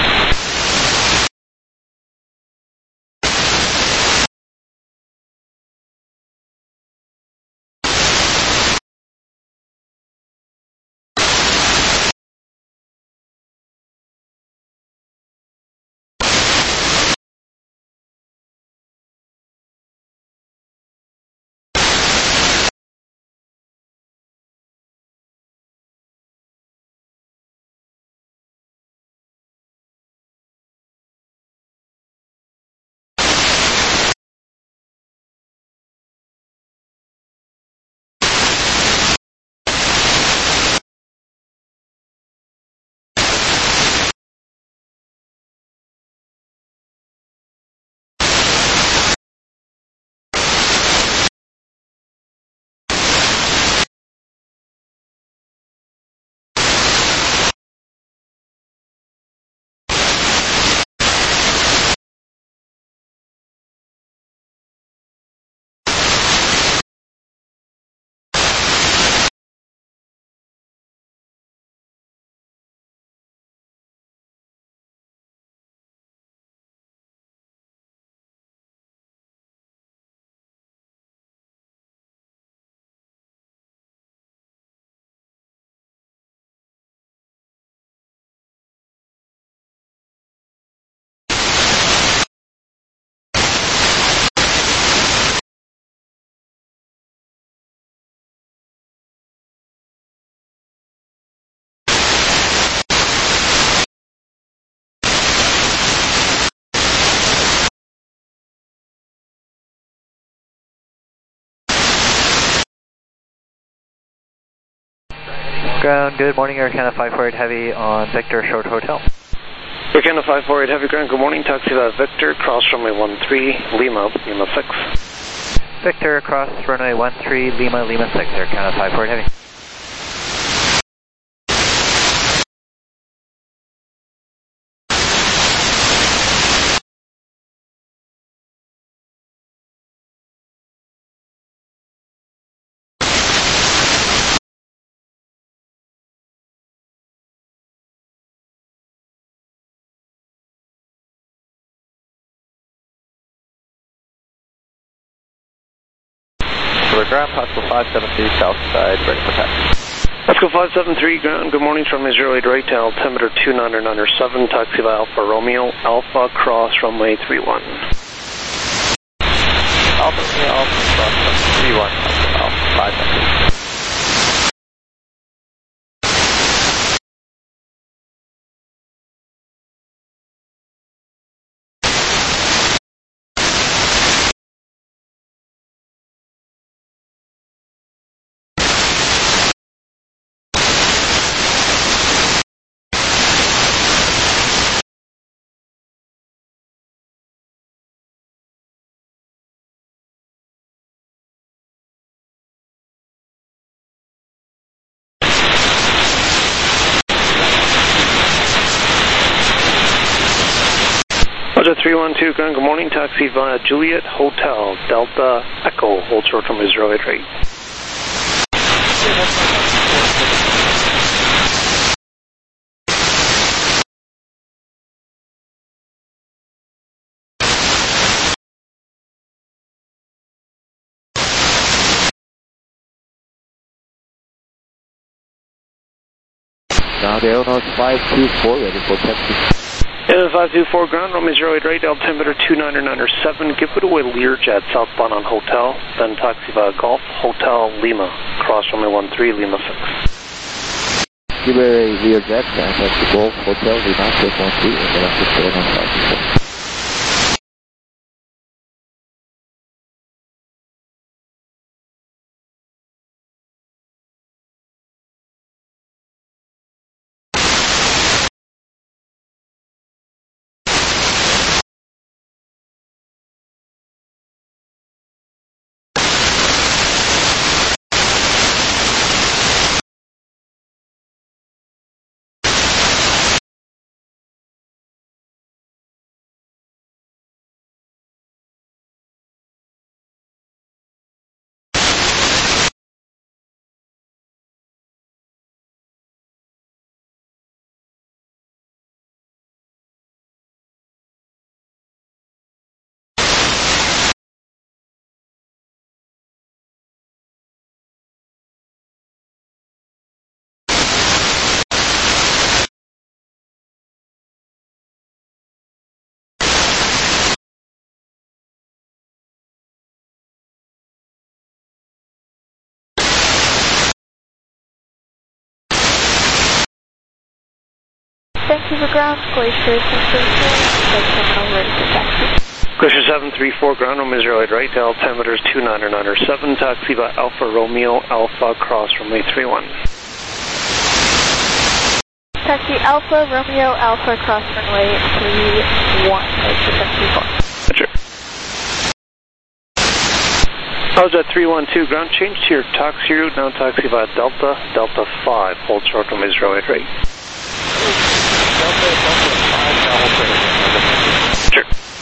Ground, good morning, Air Canada 548 Heavy on Victor Short Hotel. Air Canada 548 Heavy ground, good morning, taxi via Victor, cross runway 13, Lima, Lima 6. Victor, cross runway 13, Lima, Lima 6, Air Canada 548 Heavy. Ground, possible 573 south side, ready for taxi. Let's go 573 ground, good morning, runway 08 right to altimeter 29907, taxi via Alpha Romeo, Alpha cross runway 31. Alpha cross runway 31, Alpha 573. Roger 312 ground, good morning, taxi via Juliet Hotel, Delta Echo, hold short runway 08 right. Now the Aeronaut 524 ready for taxi. Aeronaut 524 ground, runway 08 right, altimeter 2997, give it away Learjet southbound on Hotel, then taxi via Golf, Hotel, Lima, cross runway 13, Lima 6. Give it a Learjet, and taxi Golf, Hotel, Lima, 613, and then after Aeronaut 524. Vancouver ground, Glacier 734, ready for taxi. Glacier 734 ground, runway 08 right, altimeter 2997, taxi by Alpha Romeo Alpha, cross runway 31. Taxi Alpha Romeo Alpha, cross runway 31, ready for taxi 4. Roger. How's that 312 ground, change to your taxi route, now taxi via Delta, Delta 5, hold short runway 08 right. Sure.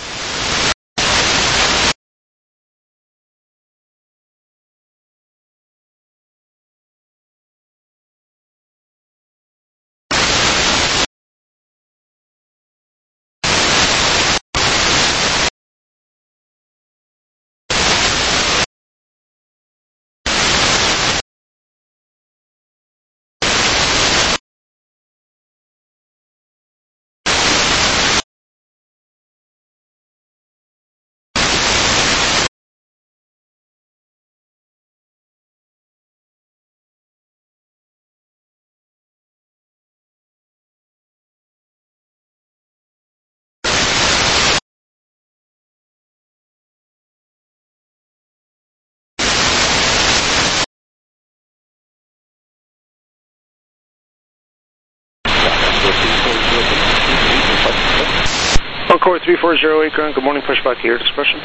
Encore 3408 ground, good morning, pushback to your discretion.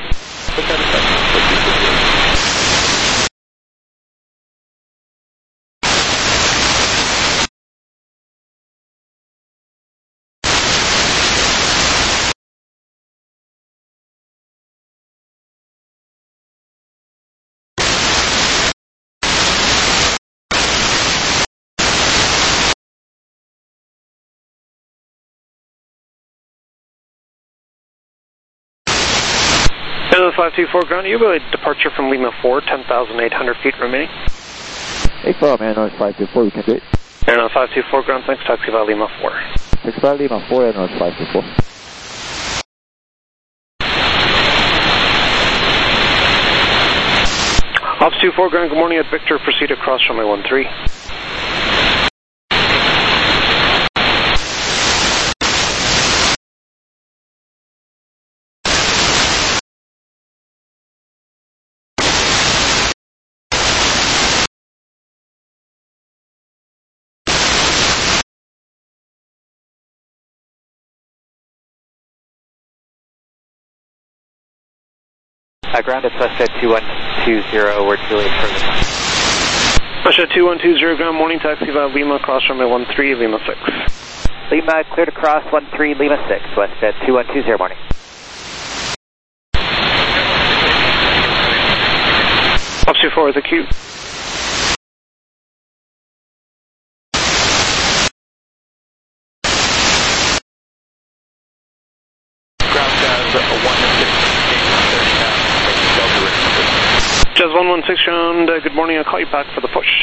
Aeronaut 524 ground, you have a departure from Lima 4, 10,800 feet remaining. Hey, from Aeronaut 524, you can do it. Aeronaut 524 ground, thanks, taxi via Lima 4. Taxi via Lima 4, Aeronaut 524. Ops 24 ground, good morning at Victor, proceed across runway 13. Ground at Suspect 2120, we're Juliet further. Russia 2120 ground, morning taxi via Lima, cross runway 13, Lima 6. Lima, clear to cross 13, Lima 6, west at 2120, morning. Ops 24 with a Q. Jazz 116 ground, good morning, I'll call you back for the push.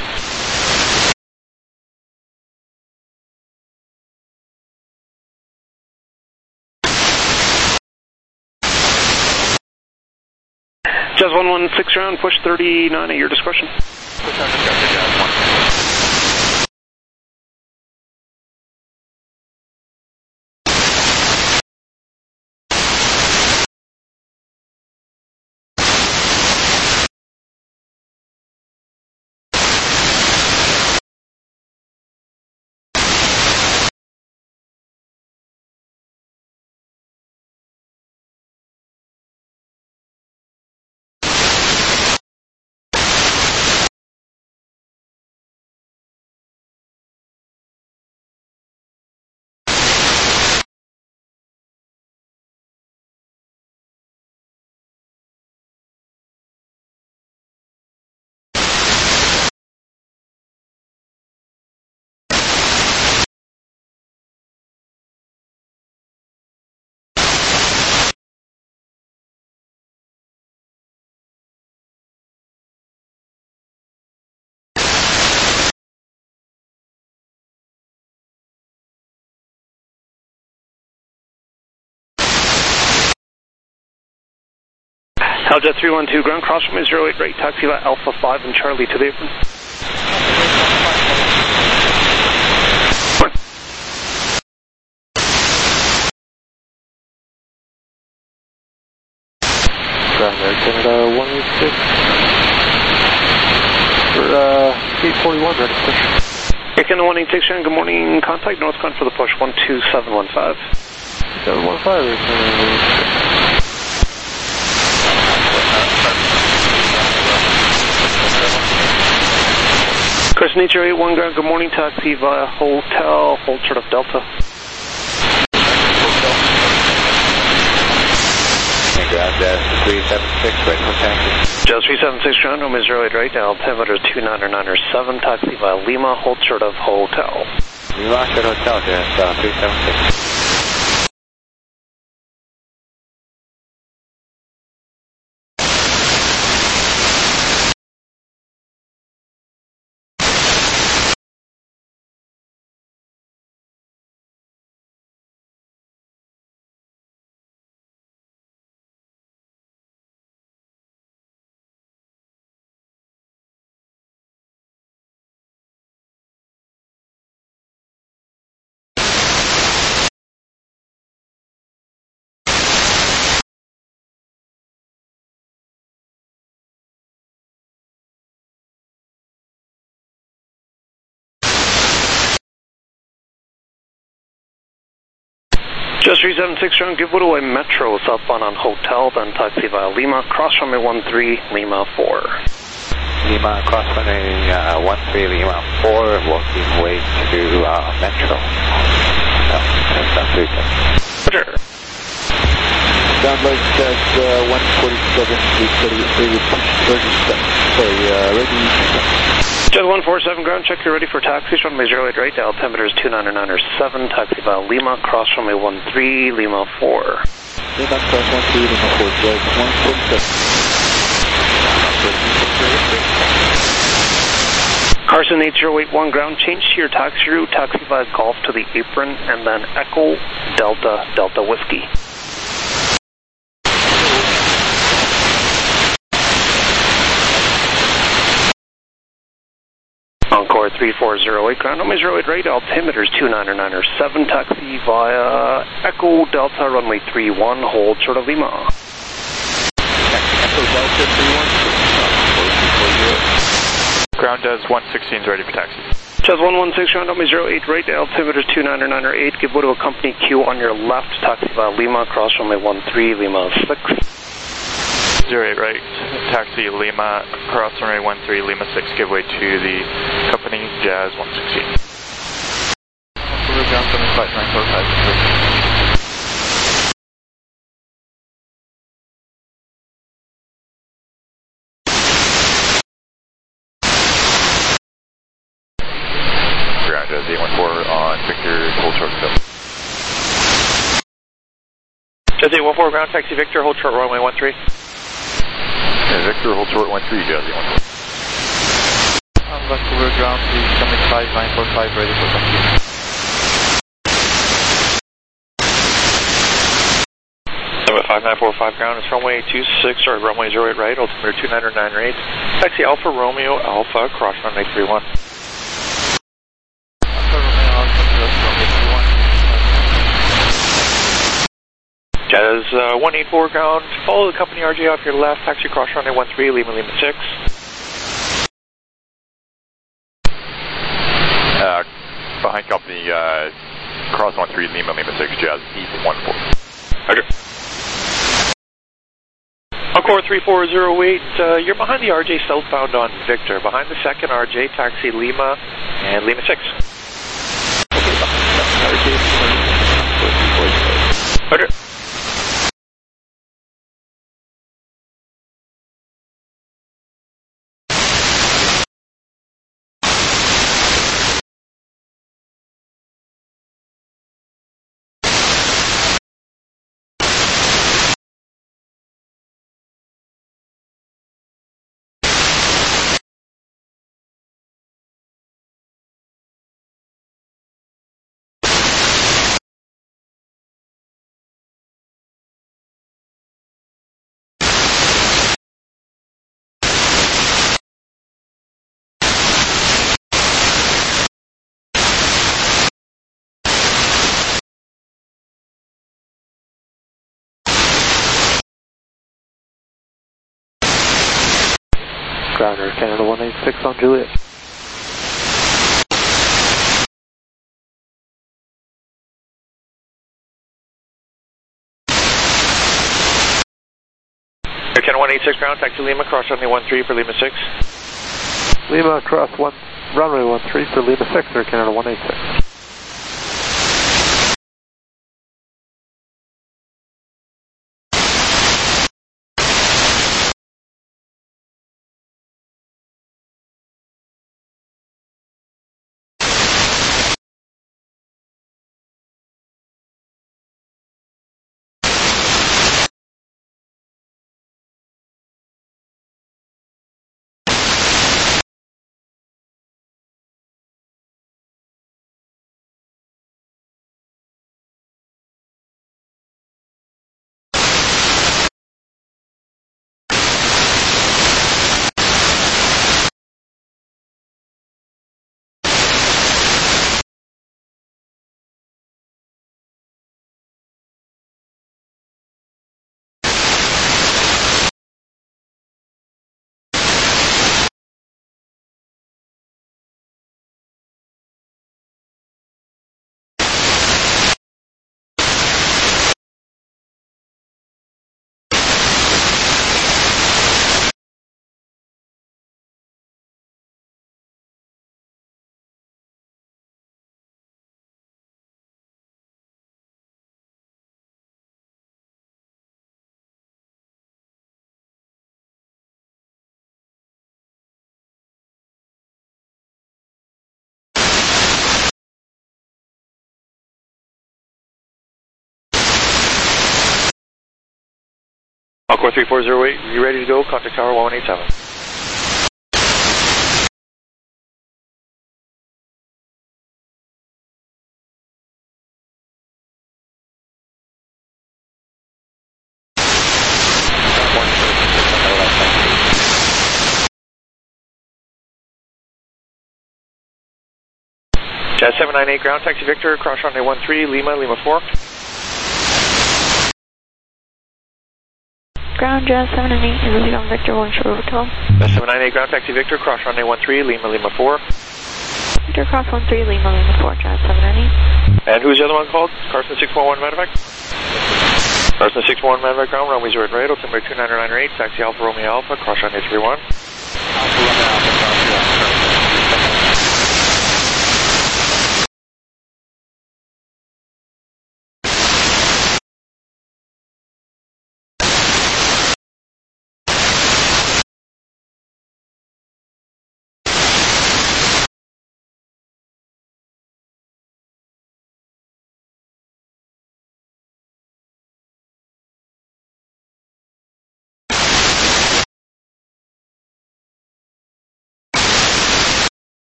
Jazz 116 ground, push 39 at your discretion. Push on discretion, Jazz 1. Aljet 312 ground, cross from 08 right, taxi by Alpha 5 and Charlie to the apron. Ground there, Canada 186 for 841, ready to push. Air Canada 186, good morning, contact Northcon for the push, 12715. 715, Chris Nature 81 ground, good morning, taxi via hotel, hold short of Delta. Ground, Jazz 376, right for taxi. Jazz 376 ground, home is 08 right, altimeter 29907, taxi via Lima, hold short of hotel. Lima, short of hotel, Jazz 376. Just 376 ground, give Woodaway Metro southbound on hotel, then taxi via Lima, cross runway 13, Lima 4. Lima, cross runway 13, Lima 4, walking way to Metro. Roger. Ground light Jazz 147, 337, ready. Jazz 147 ground, check you're ready for taxi, runway 08 right, altimeter is 29907, taxi via Lima, cross runway 13, Lima 4. Lima, cross 13, Lima 4, Jazz 147. Carson 8081 ground, change to your taxi route, taxi via Golf to the apron, and then Echo Delta Delta Whiskey. Encore 3408 ground, home is 08 right, altimeter is 29907, taxi via Echo Delta runway 31, hold short of Lima. Echo Delta 316. Ground Jazz 116 is ready for taxi. Jazz 116 ground, home is 08 right, altimeter is 29908, give way to a company Q on your left, taxi via Lima, cross runway 13, Lima 6. 08 right, taxi Lima, cross runway 13, Lima 6, give way to the company Jazz 116. Ground 75945. Ground Jazz 814 on Victor, hold short of Delta. Jazz 814 ground, taxi Victor, hold short runway 13. Okay, Victor, hold short 13, Jazz 814. Vancouver ground, please coming 5945, ready for taxi. Number 5945 ground, it's runway 26, sorry, runway 08 right, altimeter 2998. Taxi Alpha Romeo Alpha, cross runway 31. Alpha Romeo Alpha, cross runway 31. Jazz 184 ground, follow the company RJ off your left, taxi cross runway 13, Lima Lima 6. Behind company, cross 13, Lima Lima 6, Jazz 814. Roger. Encore 3408, you're behind the RJ southbound on Victor. Behind the second RJ, taxi Lima and Lima 6. Okay, behind the second RJ. Roger. Grounder, Canada 186 on Juliet. Canada 186 ground, taxi Lima, cross runway 13 for Lima 6. Lima, cross runway 13 for Lima 6, or Canada 186. Encore 3408, you ready to go? Contact tower 1187. Jazz 798 ground, taxi Victor, cross runway 13, Lima, Lima 4. Ground Jazz 798, is on Victor 1 short hotel. Jazz 798 ground, taxi Victor, cross runway 13, Lima, Lima 4. Victor cross 13, Lima, Lima 4, Jazz 798. And who's the other one called? Carson 611 Medevac? Carson 611 Medevac ground, runway 08 right, altimeter 2998, taxi Alpha Romeo Alpha, cross runway 31. Alpha Romeo Alpha, cross runway.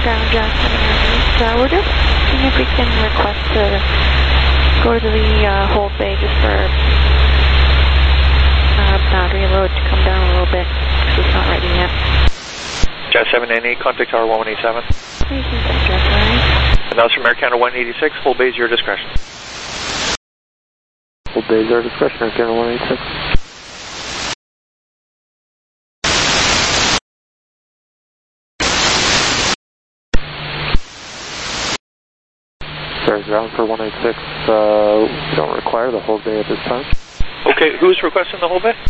Ground Jazz 798. We're just seeing if we can request to go to the hold bay just for battery load to come down a little bit because it's not ready yet. Jazz 798, contact tower 1187. Please contact Jazz 798. And that was from Air Canada 186. Hold bay is your discretion. Hold bay is our discretion, Air Canada 186. Sorry, ground for 186. We don't require the hold bay at this time. Okay, who's requesting the hold bay?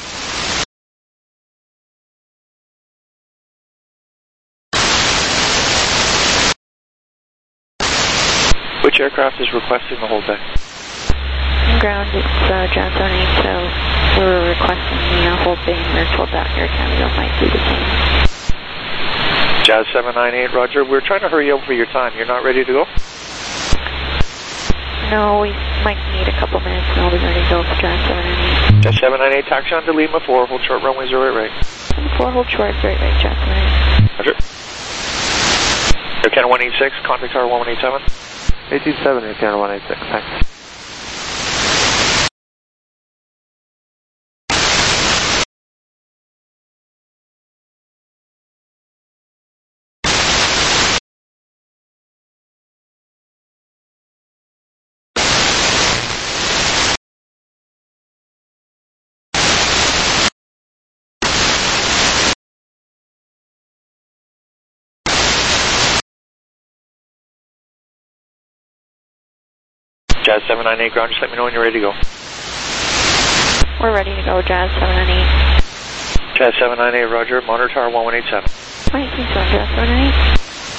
Which aircraft is requesting the hold bay? Ground, it's Jazz 798, so we're requesting the hold bay, and we're told that Air Canada might do the same. Jazz 798, roger. We're trying to hurry up for your time. You're not ready to go? No, we might need a couple minutes, and I'll be ready to go for Jazz 798. Jazz 798, taxi on to Lima 4, hold short runway 08 right. 4, hold short, right, Jazz 798. Roger. Air Canada 186, contact tower 1187. 187, Air Canada 186, thanks. Jazz 798, ground, just let me know when you're ready to go. We're ready to go, Jazz 798. Jazz 798, roger, monitor tower 1187. 187, Jazz 798.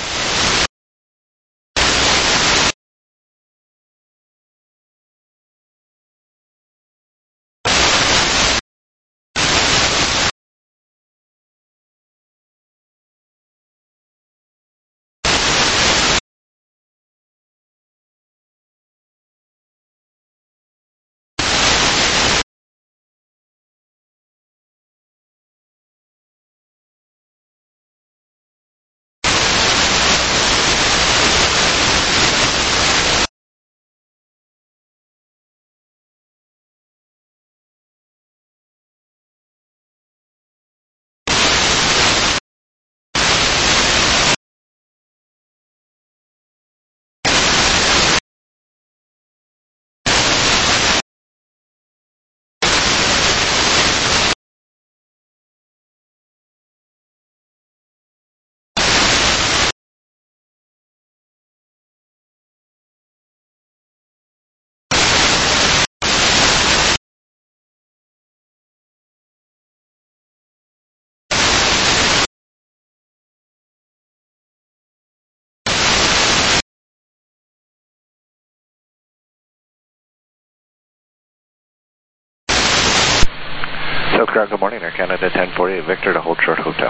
South Ground, good morning, Air Canada 1048, Victor to hold short hotel.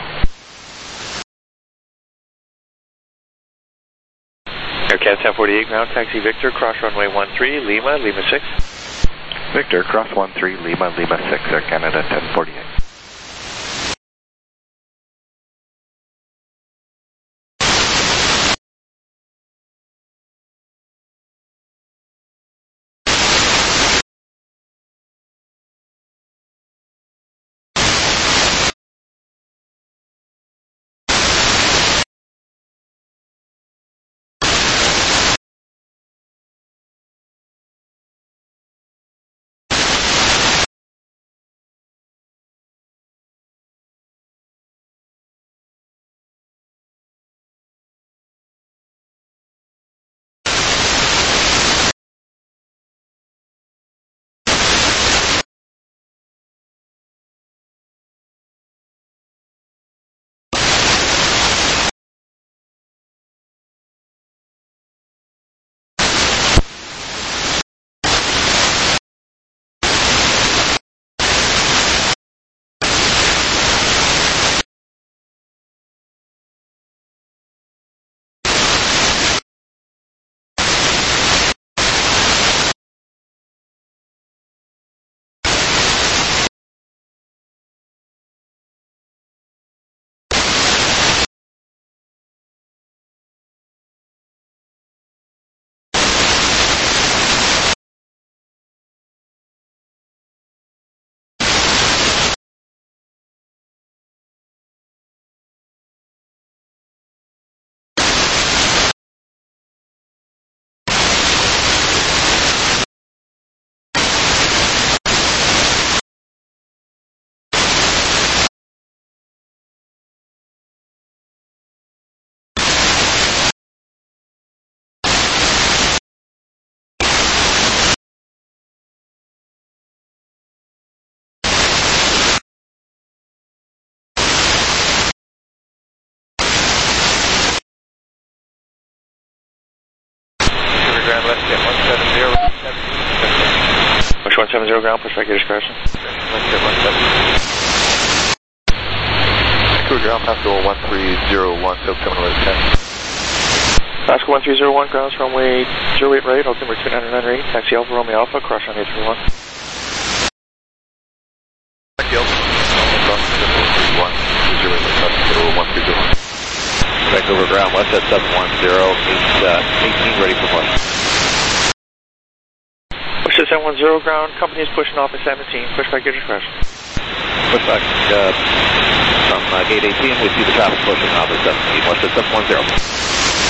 Air Canada 1048, ground, taxi Victor, cross runway 13, Lima, Lima 6. Victor, cross 13, Lima, Lima 6, Air Canada 1048. 6170 ground, push back your discretion. Vancouver ground, Pascal 1301, Silk Terminal is 10. Pascal 1301, grounds runway 08 right, altimeter 2998, taxi Alpha Romeo Alpha, cross runway 31. Taxi Alpha, cross runway 31, Vancouver ground, west at 710, 18, ready for push. Push at 710 ground, company is pushing off at 17, push back your discretion. Push back from gate 18, we see the traffic pushing off at 17, west at 710.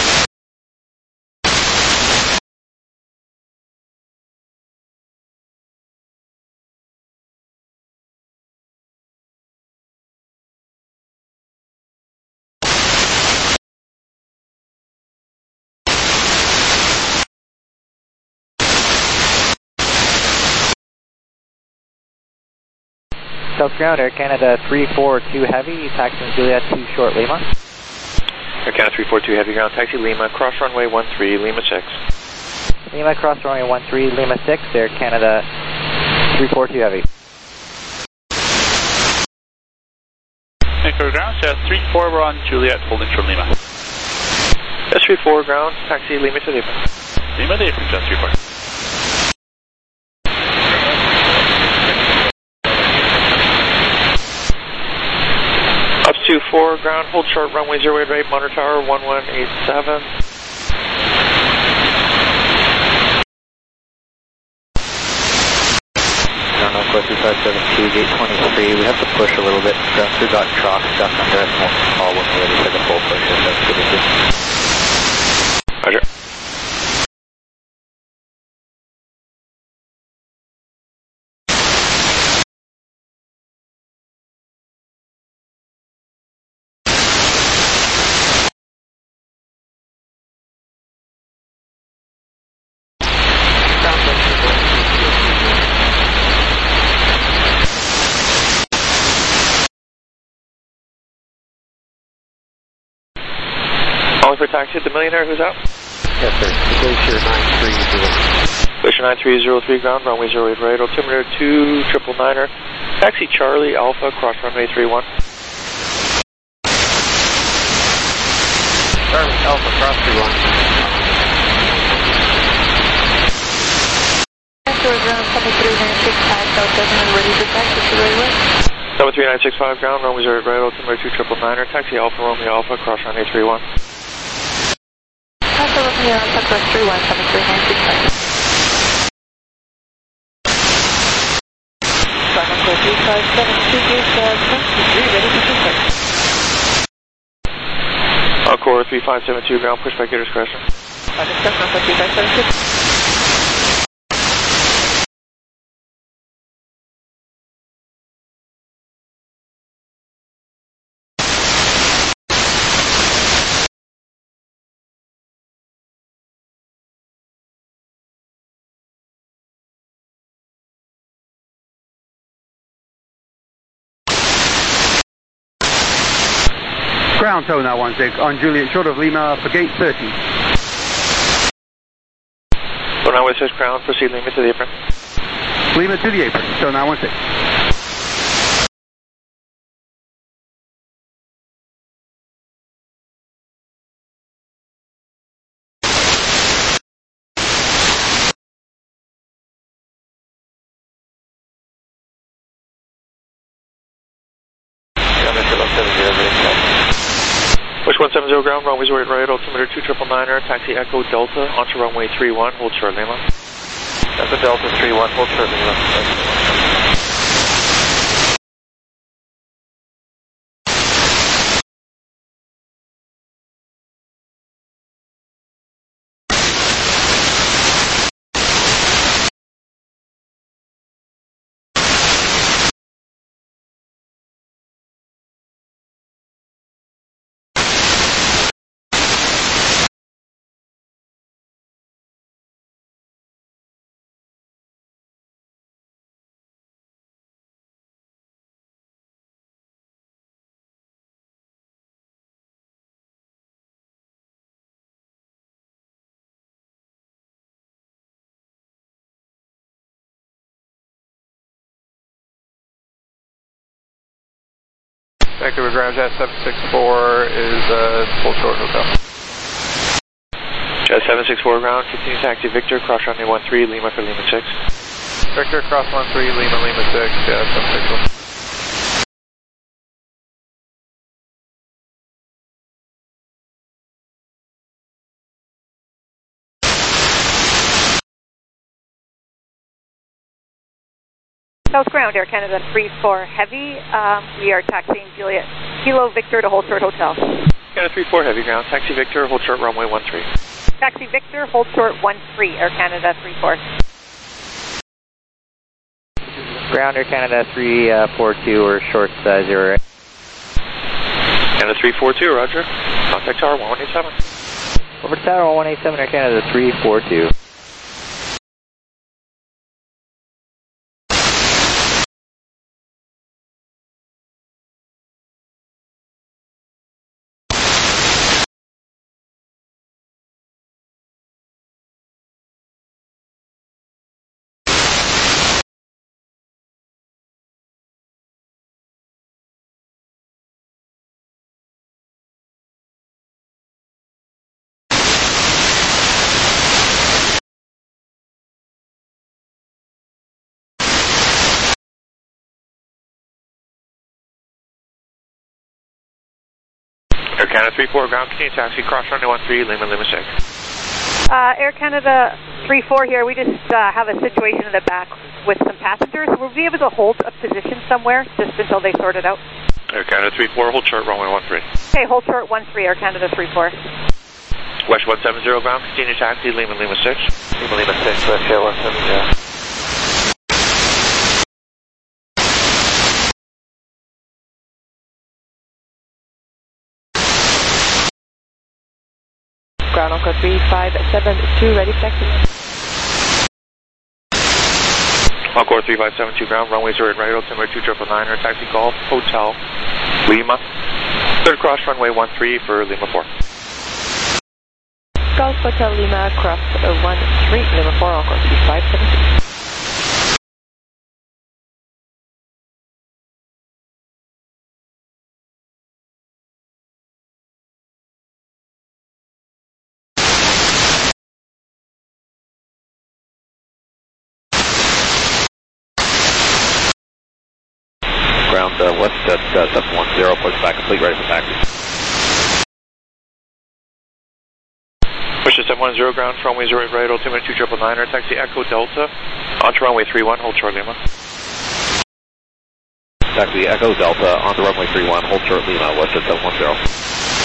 South ground, Air Canada 342 Heavy, taxiing Juliet 2 Short Lima. Air Canada 342 Heavy ground, taxi Lima, cross runway 13, Lima 6. Lima, cross runway 13, Lima 6, Air Canada 342 Heavy. Vancouver ground, Jet 34, we're on Juliet, holding short Lima. Jet 34 ground, taxi Lima to the apron. Lima to the apron, Jet 34. Up to 4 ground, hold short runway 08 right, monitor tower 1187. Northwest 2572, gate 23. We have to push a little bit. Ground crew got trough stuff under us. We'll call when we're ready for the full push. That's what it is. Roger. Calling for taxi at the Millionaire, who's out? Yes, sir. Glacier 9303. Glacier 9303 ground, runway 08 right, altimeter 2999er. Taxi Charlie Alpha, cross runway 31. Charlie Alpha, cross 31. Vancouver ground, 73965, South Desmond, ready to taxi to the right. 73965 ground, runway 08 right, altimeter 2999er. Taxi Alpha Romeo Alpha, cross runway 31. Alpha Romeo Alpha, cross 31, 73965. Simon 3572, gate 23, ready to taxi. Encore 3572 ground, push back your discretion. Cessna 3572. Ground tow now 16 on Juliet, short of Lima for gate 30. So now 6 ground, proceed Lima to the apron. Lima to the apron, so now 16. Push 170 ground, runway 08 right, altimeter 2999er, taxi Echo Delta, onto runway 31, hold short Lima. Delta Delta 31, hold short Lima. Vancouver ground jet 764 is full short hotel. Jet 764 ground, continue taxi Victor, cross runway 13, Lima for Lima 6. Victor, cross 13, Lima, Lima 6, jet 764. South ground, Air Canada 34 Heavy. We are taxiing Juliet Kilo Victor to Hold Short Hotel. Canada 34 Heavy ground, taxi Victor, hold short runway 13. Taxi Victor, hold short 13, Air Canada 34. Ground Air Canada 342 or short 08. Canada 342, roger. Contact tower 1187. Over to tower 1187, Air Canada 342. Air Canada 34 ground, continue taxi, cross runway 13, Lima, Lima 6. Air Canada 34 here. We just have a situation in the back with some passengers. Will we be able to hold a position somewhere just until they sort it out? Air Canada 34, hold short runway 13. Okay, hold short 13, Air Canada 34. West 170 ground, continue taxi, Lima, Lima 6. Lima, Lima 6, West Air 170. Ground Onco 3572, ready for taxi. Encore 3572 ground, runway 0 right, altimeter 2999, taxi Golf Hotel Lima. Third cross runway 13 for Lima 4. Golf Hotel Lima, cross 13, Lima 4, Encore 3572. Ground west at 710, push back complete, ready for taxi. Push to 710 ground, runway 0 right, altimeter 2999, taxi Echo Delta, onto runway 31, hold short Lima. Taxi Echo Delta, onto runway 31, hold short Lima, west at 710.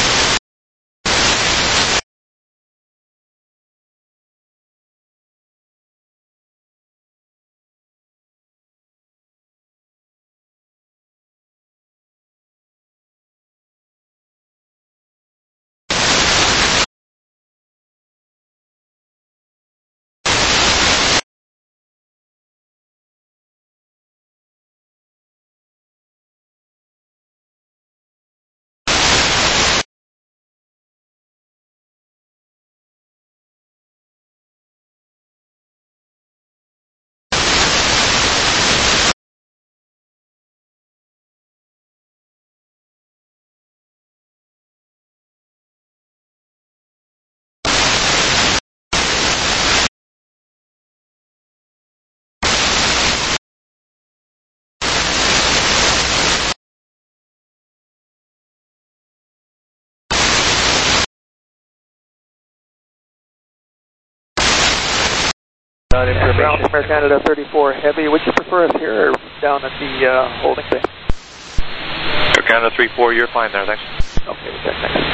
Ground from Air Canada 34 Heavy, would you prefer us here or down at the holding bay? Air Canada 34, you're fine there, thanks. Okay, thanks.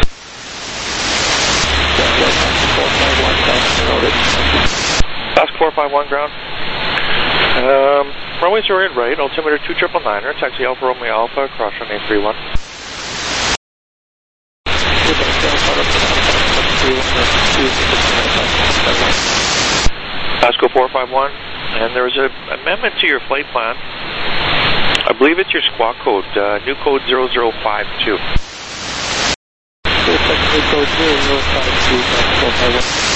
Task 451 ground. Runway 0 right, altimeter 2999, taxi Alpha Romeo Alpha, cross runway 31. Pasco 451, and there was an amendment to your flight plan. I believe it's your squawk code, new code 0052. New code 0052.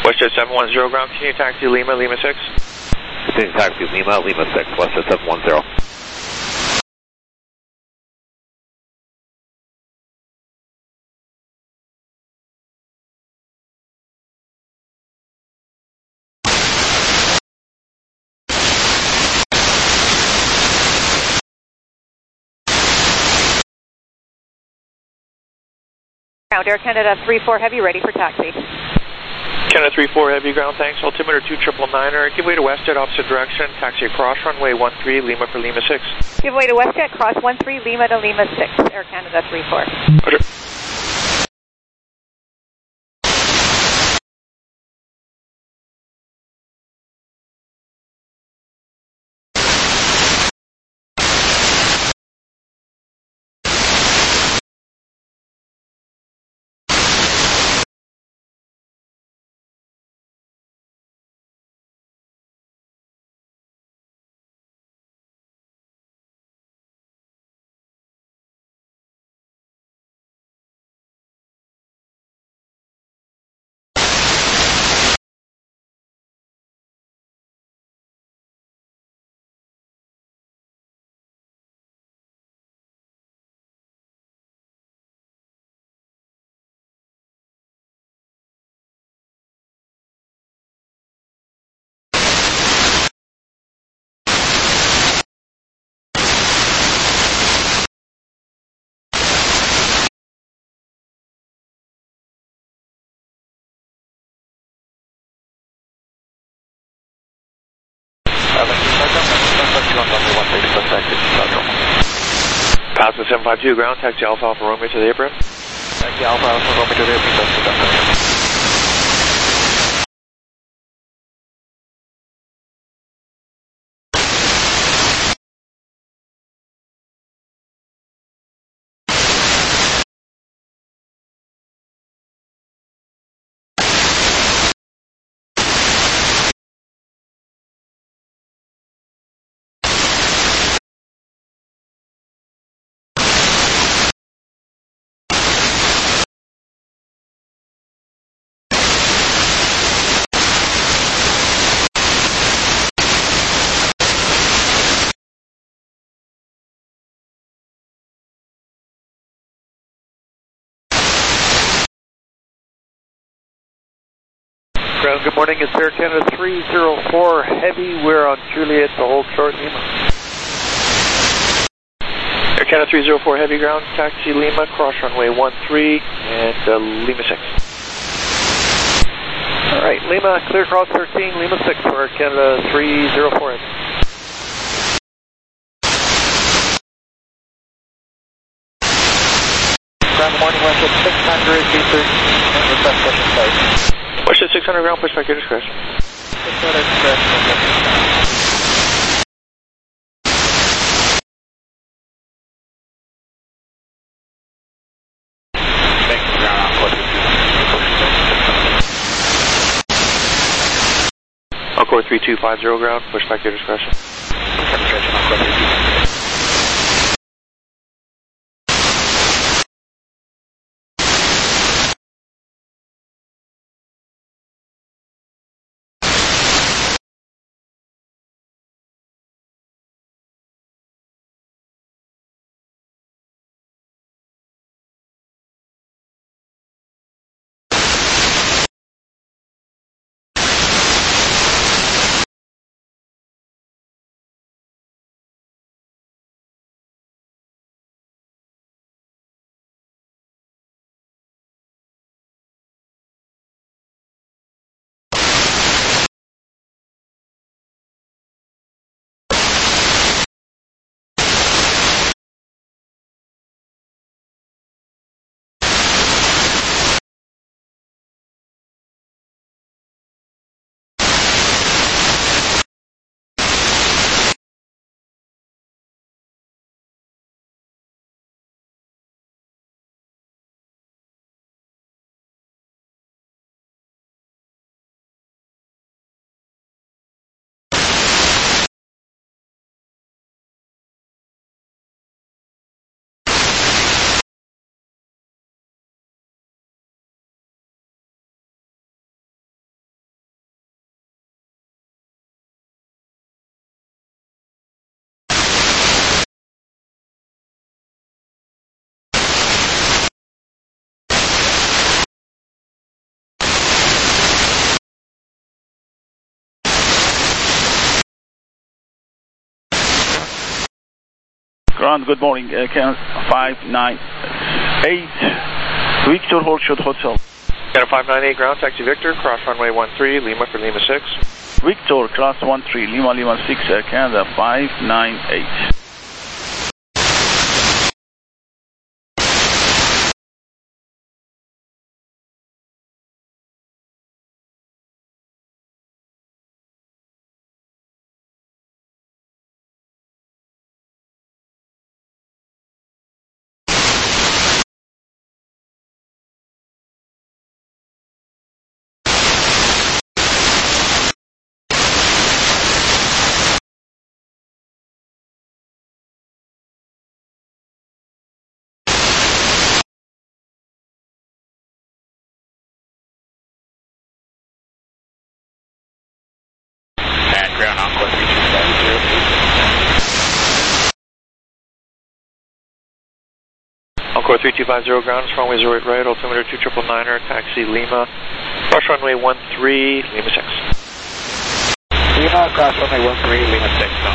WestJet 710 ground, continue taxi Lima, Lima 6. Continue taxi Lima, Lima 6, WestJet 710. Air Canada 34 Heavy, ready for taxi. Canada 34 Heavy ground, thanks. Altimeter 2999er. Give way to WestJet, opposite direction. Taxi across runway 13, Lima for Lima 6. Give way to WestJet, cross 13, Lima to Lima 6. Air Canada 34. Roger. Pass the 752 ground, taxi Alpha Alpha Romeo to the apron. Taxi Alpha Alpha Romeo to the apron. Ground, good morning. It's Air Canada 304 Heavy. We're on Juliet to hold short Lima. Air Canada 304 Heavy ground, taxi Lima, cross runway 13 and Lima 6. All right, Lima, clear cross 13, Lima 6 for Air Canada 304 Heavy. Ground, morning, WestJet 600, D13, and request session site. WestJet 600 ground, push back your discretion. 600 discretion. Encore 3250 ground, push back your discretion. Discretion, Encore 3250. Ground, good morning. Can 598 Victor, hold short hotel. Canada 598 ground, taxi Victor, cross runway 13, Lima for Lima 6. Victor, cross 13, Lima 6, Air Canada 598. Ground Encore 3250. Encore 3250 ground, runway 08 right, altimeter 2999er, taxi Lima, cross runway 13, Lima 6. Lima, cross runway 13, Lima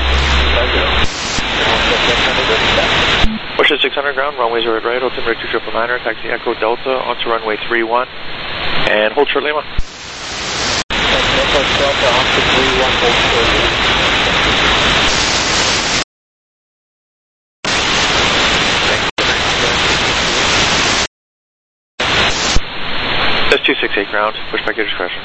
6. Push at 600 ground, runway 08 right, altimeter 2999er, taxi Echo Delta, onto runway 31, and hold short Lima. Echo Delta, onto 31, hold short Lima. That's 268 ground, push back your discretion.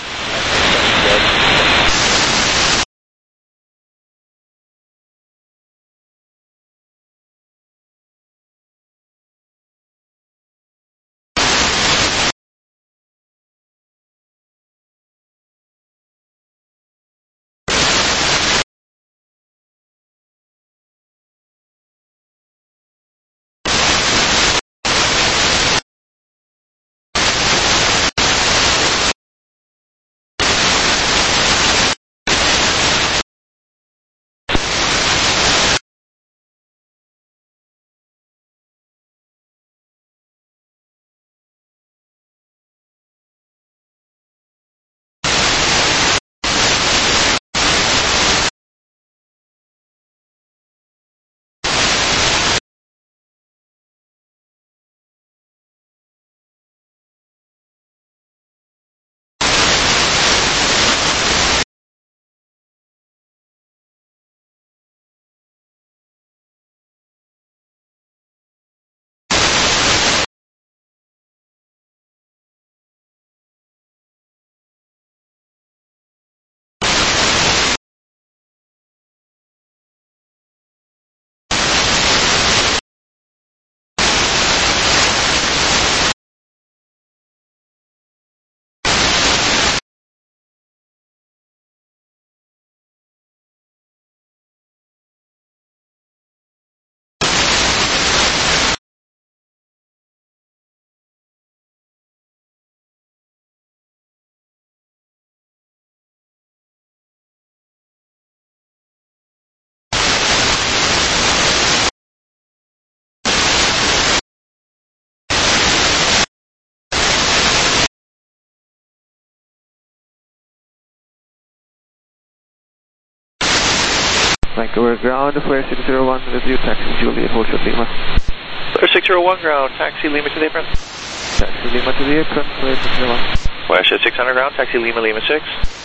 Vancouver ground, Flare 601 with you, taxi Juliet, hold short Lima. Flare 601 ground, taxi Lima to the apron. Taxi Lima to the apron, Flare 601. Westhead 600 ground, taxi Lima 6.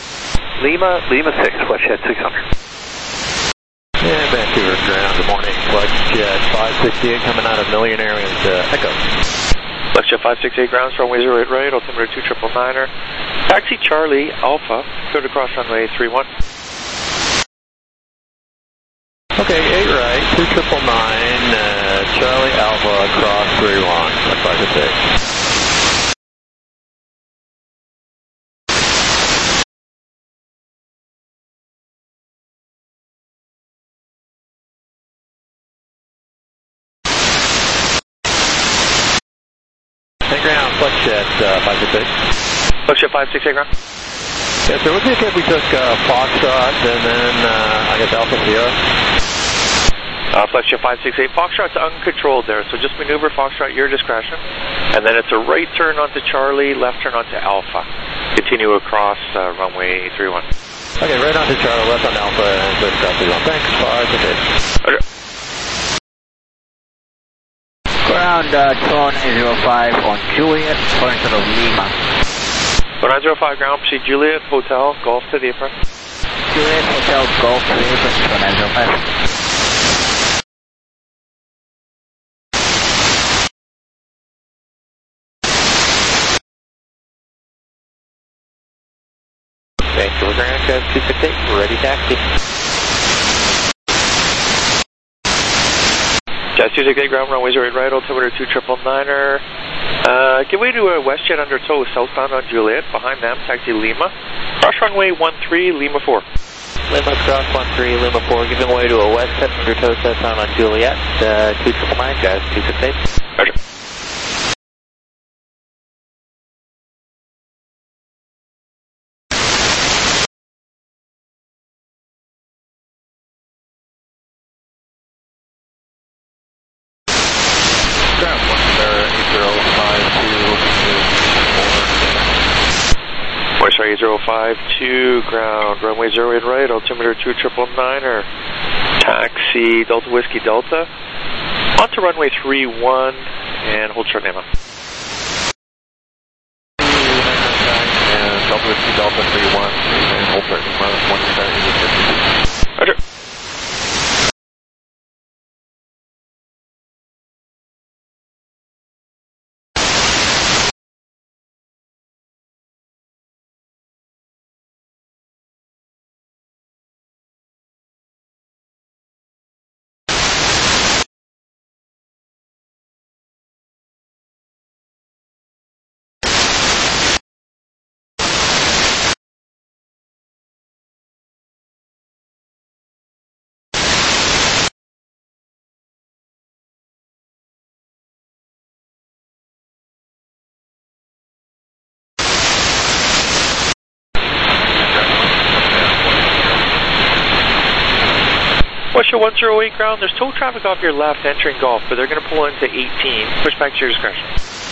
Lima 6, Westhead 600. Yeah, Vancouver ground, good morning. Flexjet 568 coming out of Millionaire into Echo. Flexjet 568 ground, runway 08 right, altimeter 2999er. Taxi Charlie Alpha, go to cross runway 31. Okay, 8 right, 2999, Charlie Alpha, cross 31, that's 568. Hey, ground, Flexjet 568. Flexjet 568 ground. Yeah, so would it be okay if we took Foxtrot and then, I guess, Alpha Sierra? Flexjet 568. Foxtrot's uncontrolled there, so just maneuver Foxtrot your discretion. And then it's a right turn onto Charlie, left turn onto Alpha. Continue across runway 31. Okay, right onto Charlie, left on Alpha, and clear across 31. Thanks, 568. Okay. ground, 2905 on Juliet, calling sort of Lima. 2905 ground, proceed Juliet, Hotel, Golf to the apron. Juliet, Hotel, Golf to the apron, 2905. Vancouver Grand, 268, ready taxi. Jazz 268 ground, runway 08 right, altimeter 2999er. Give way to a WestJet under tow, southbound on Juliet. Behind them, taxi Lima. Cross runway 13, Lima 4. Lima cross 13, Lima 4, giving way to a WestJet under tow, southbound on Juliet. 2999, Jazz 268. Roger. West 8052, ground, runway 08 right, altimeter 2999er, taxi Delta Whiskey Delta, onto runway 31, and hold short Lima. Delta Whiskey Delta 31, and hold short Lima, 1 Roger. Westshore 108 ground, there's tow traffic off your left entering Golf, but they're going to pull into 18. Push back to your discretion.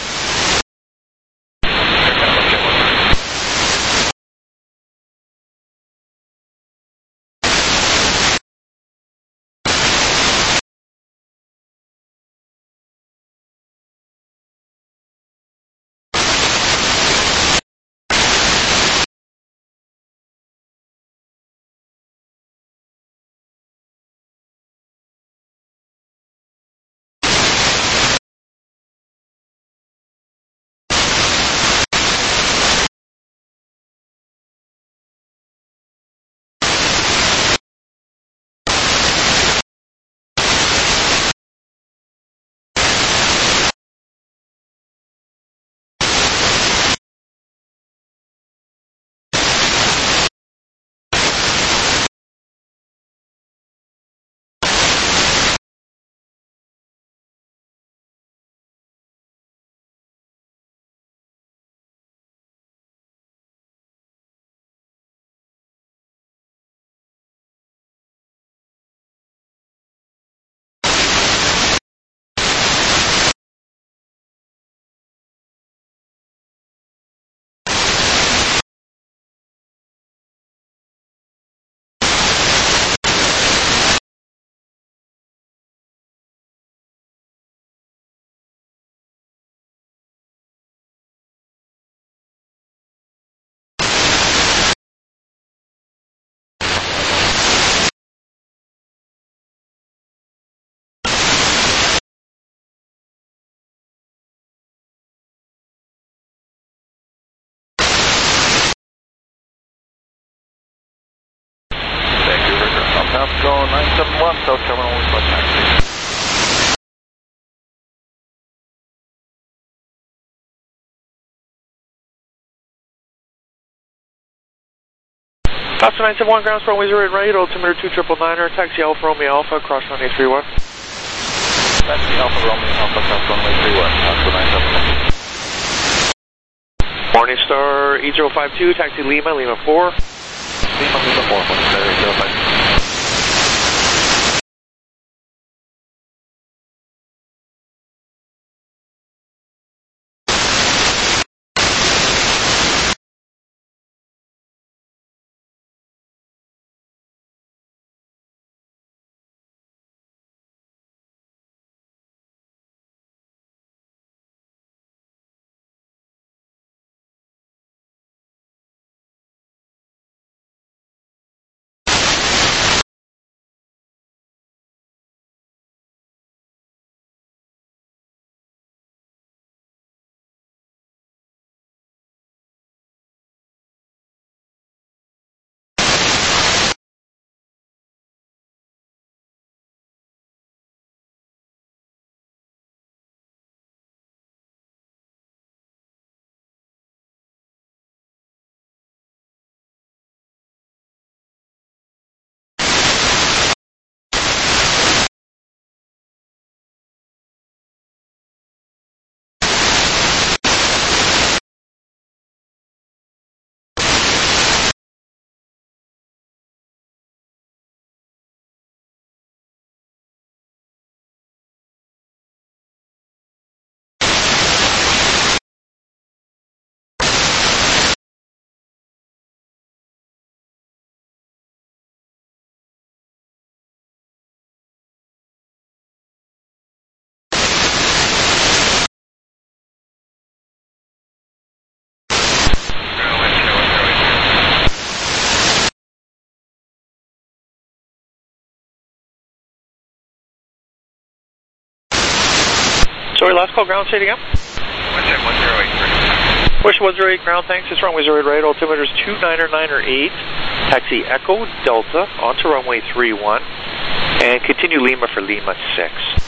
Go 971, South Terminal, request taxi. Foster 971, ground runway 08 right, altimeter 2999er, taxi Alpha Romeo Alpha, cross runway 31. Taxi Alpha Romeo Alpha, cross runway 31, Foster 971. Morningstar 8052, taxi Lima, Lima 4. Lima 4, Morningstar 8052. Sorry, last call ground, say it again. Westjet 1083. Wish 108 ground, thanks. It's runway 08 right, altimeter is 29908. Taxi Echo Delta onto runway 31. And continue Lima for Lima 6.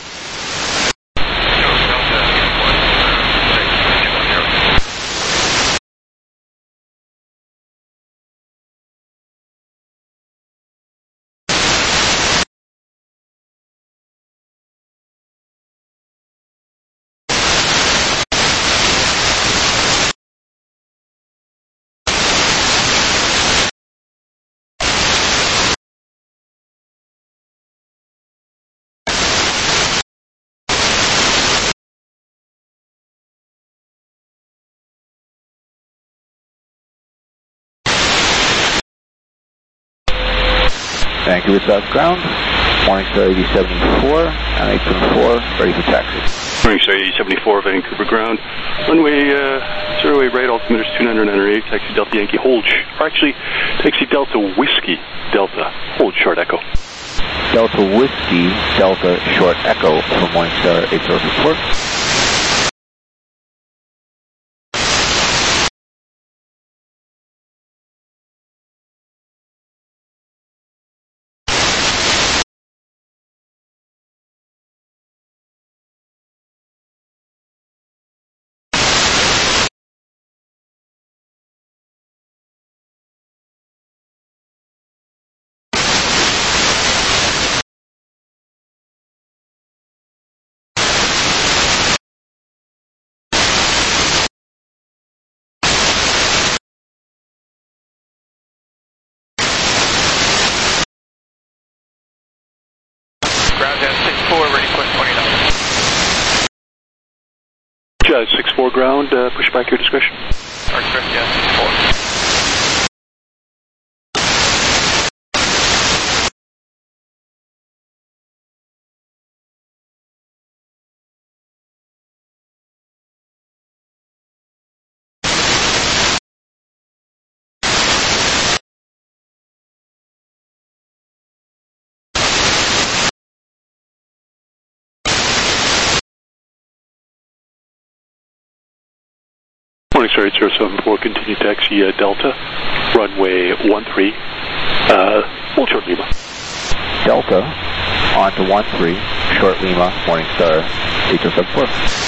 Thank you, South Ground. Morningstar 8074 and 874, ready for taxi. Morningstar 8074, Vancouver Ground. Runway 08 right, altimeter is 29908, taxi Delta Yankee, hold, or actually, taxi Delta Whiskey Delta, hold short echo. Delta Whiskey Delta short echo from Morningstar 8074. Ground Jazz 64, ready for 29. Jazz 64 ground, push back your discretion. Our discretion, Jazz 64. Morningstar 8074, continue taxi Delta, runway 13, hold short Lima. Delta on to 13, short Lima, Morningstar 8074.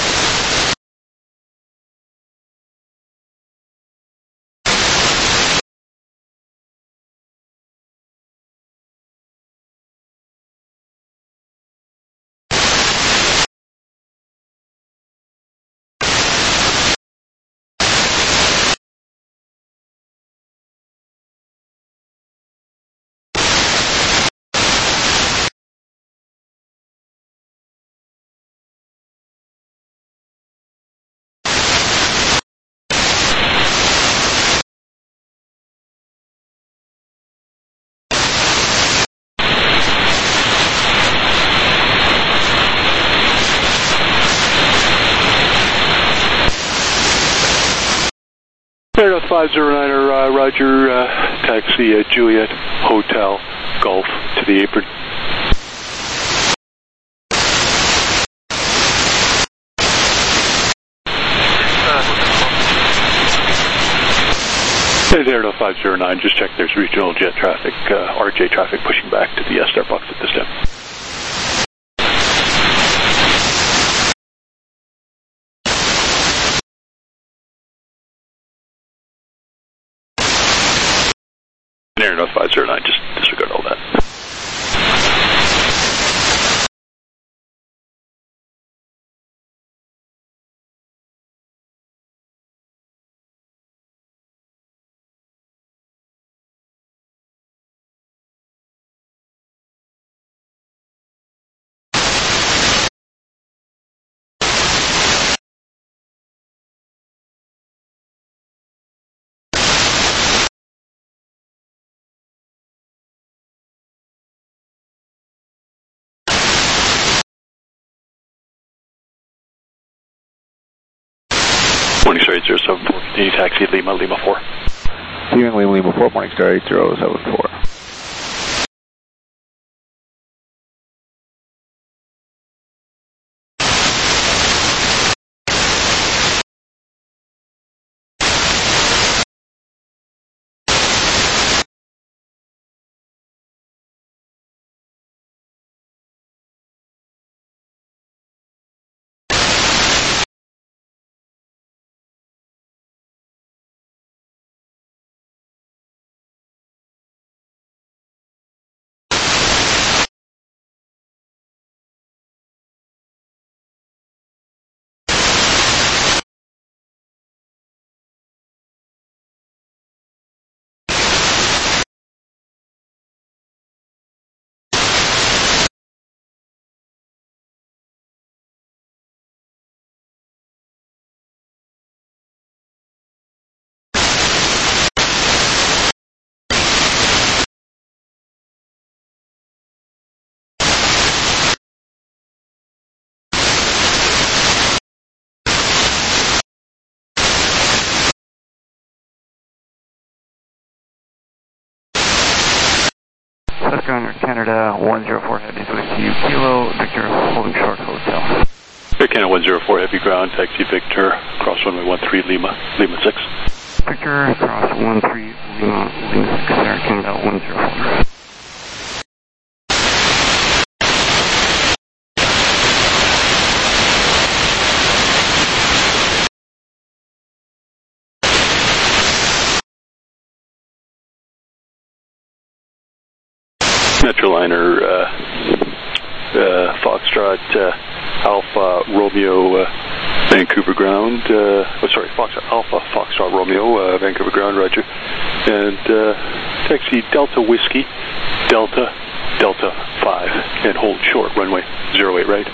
Air 509er, Roger, taxi Juliet, Hotel, Golf to the apron. Air 509, just check there's regional jet traffic, RJ traffic pushing back to the Starbucks at this time. Air 509, just disregard all that. Morningstar 8074, continue taxi Lima, Lima 4. Continuing Lima, Lima 4, Morningstar 8074. Tuscan Air Canada 104 Heavy Whiskey Kilo, Victor holding short hotel. Air Canada 104 Heavy Ground, taxi Victor, cross runway 13 Lima, Lima 6. Victor, cross 13 Lima, Lima 6, Air Canada 104. Metroliner, Foxtrot, Alpha, Romeo, Vancouver Ground, Alpha, Foxtrot, Romeo, Vancouver Ground, roger. And taxi Delta Whiskey, Delta 5, and hold short, runway 08 right.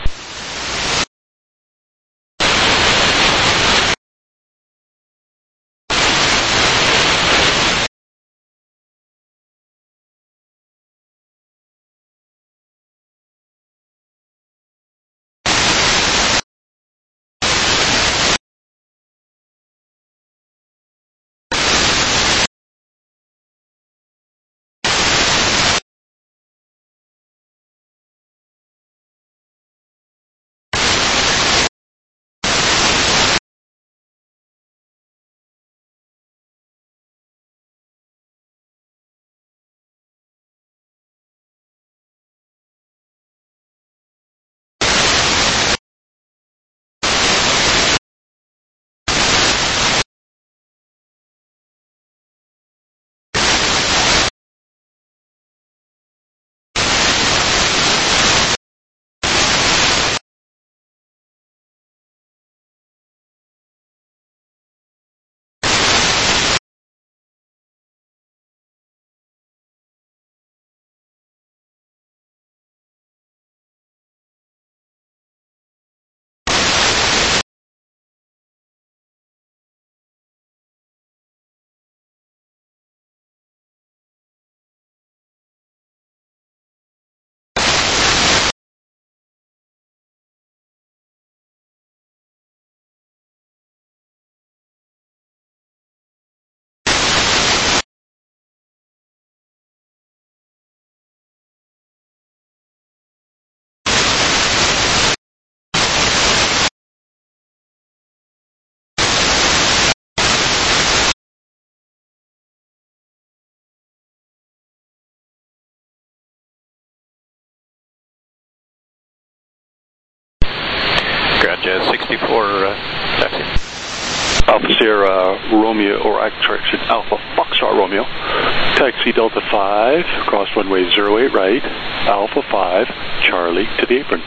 Ground Jazz 64, taxi. Alpha Sierra Romeo, or actually Alpha Foxtrot Romeo, taxi Delta 5, cross runway 08 right, Alpha 5, Charlie to the apron.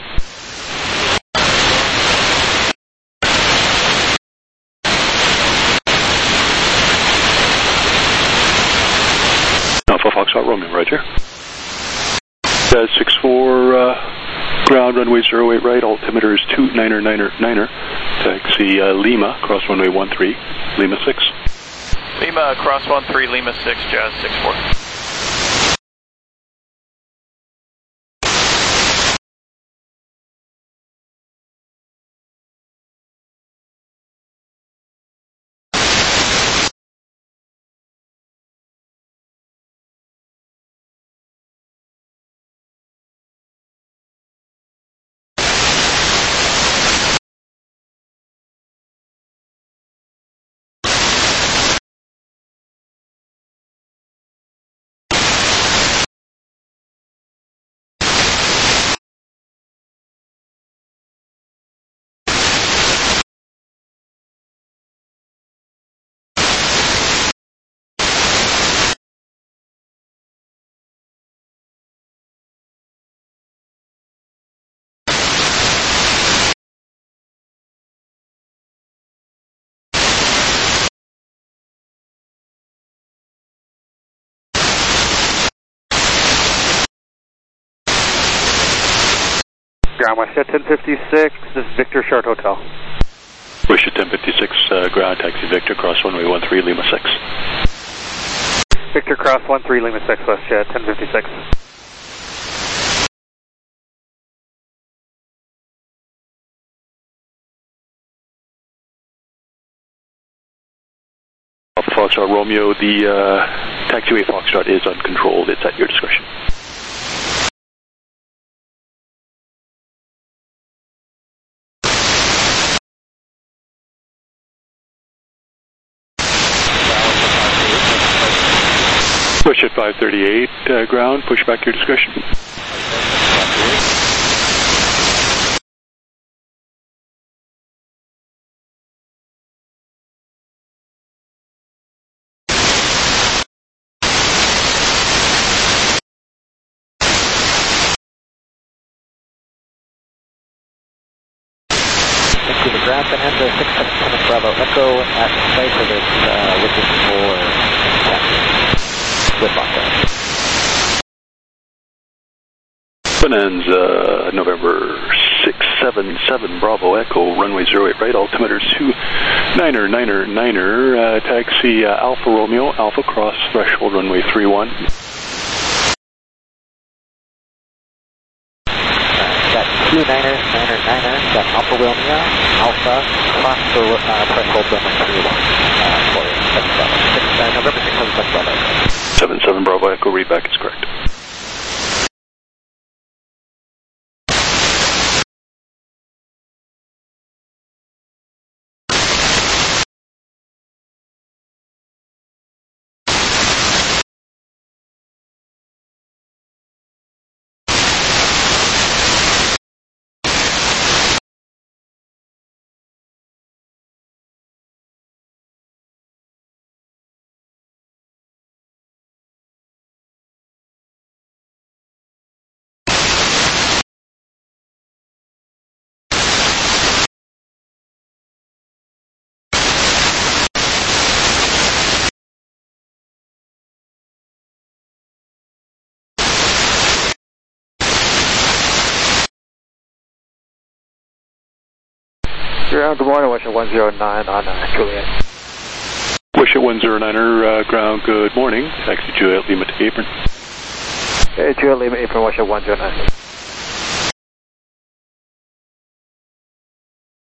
Alpha Foxtrot Romeo, roger. Jazz 64, ground runway 08 right, altimeter is 2999er, taxi Lima, cross runway 13, Lima 6. Lima, cross 13, Lima 6, Jazz 64. Ground WestJet 1056, this is Victor Short Hotel. WestJet 1056, ground taxi Victor, cross runway 13, Lima 6. Victor cross 13, Lima 6, WestJet 1056. Alpha Foxtrot Romeo, the taxiway Foxtrot is uncontrolled. It's at your discretion. Westjet 538, ground, push back your discretion. To the ground, and enter 677 Bravo Echo at site for this looking for with Foxtrot. Bonanza, November 677 Bravo Echo, runway 08 right, altimeter 2999, taxi Alpha Romeo, Alpha cross threshold runway 31. Got 2999, got Alpha Romeo, Alpha cross threshold runway 31 for you. November 677 Bravo Echo. 77 Bravo Echo, readback is correct. Ground, good morning, Westjet 109 on Juliet. Westjet 109er, ground, good morning. Taxi Juliet Lima to apron. Juliet Lima, apron, Westjet 109.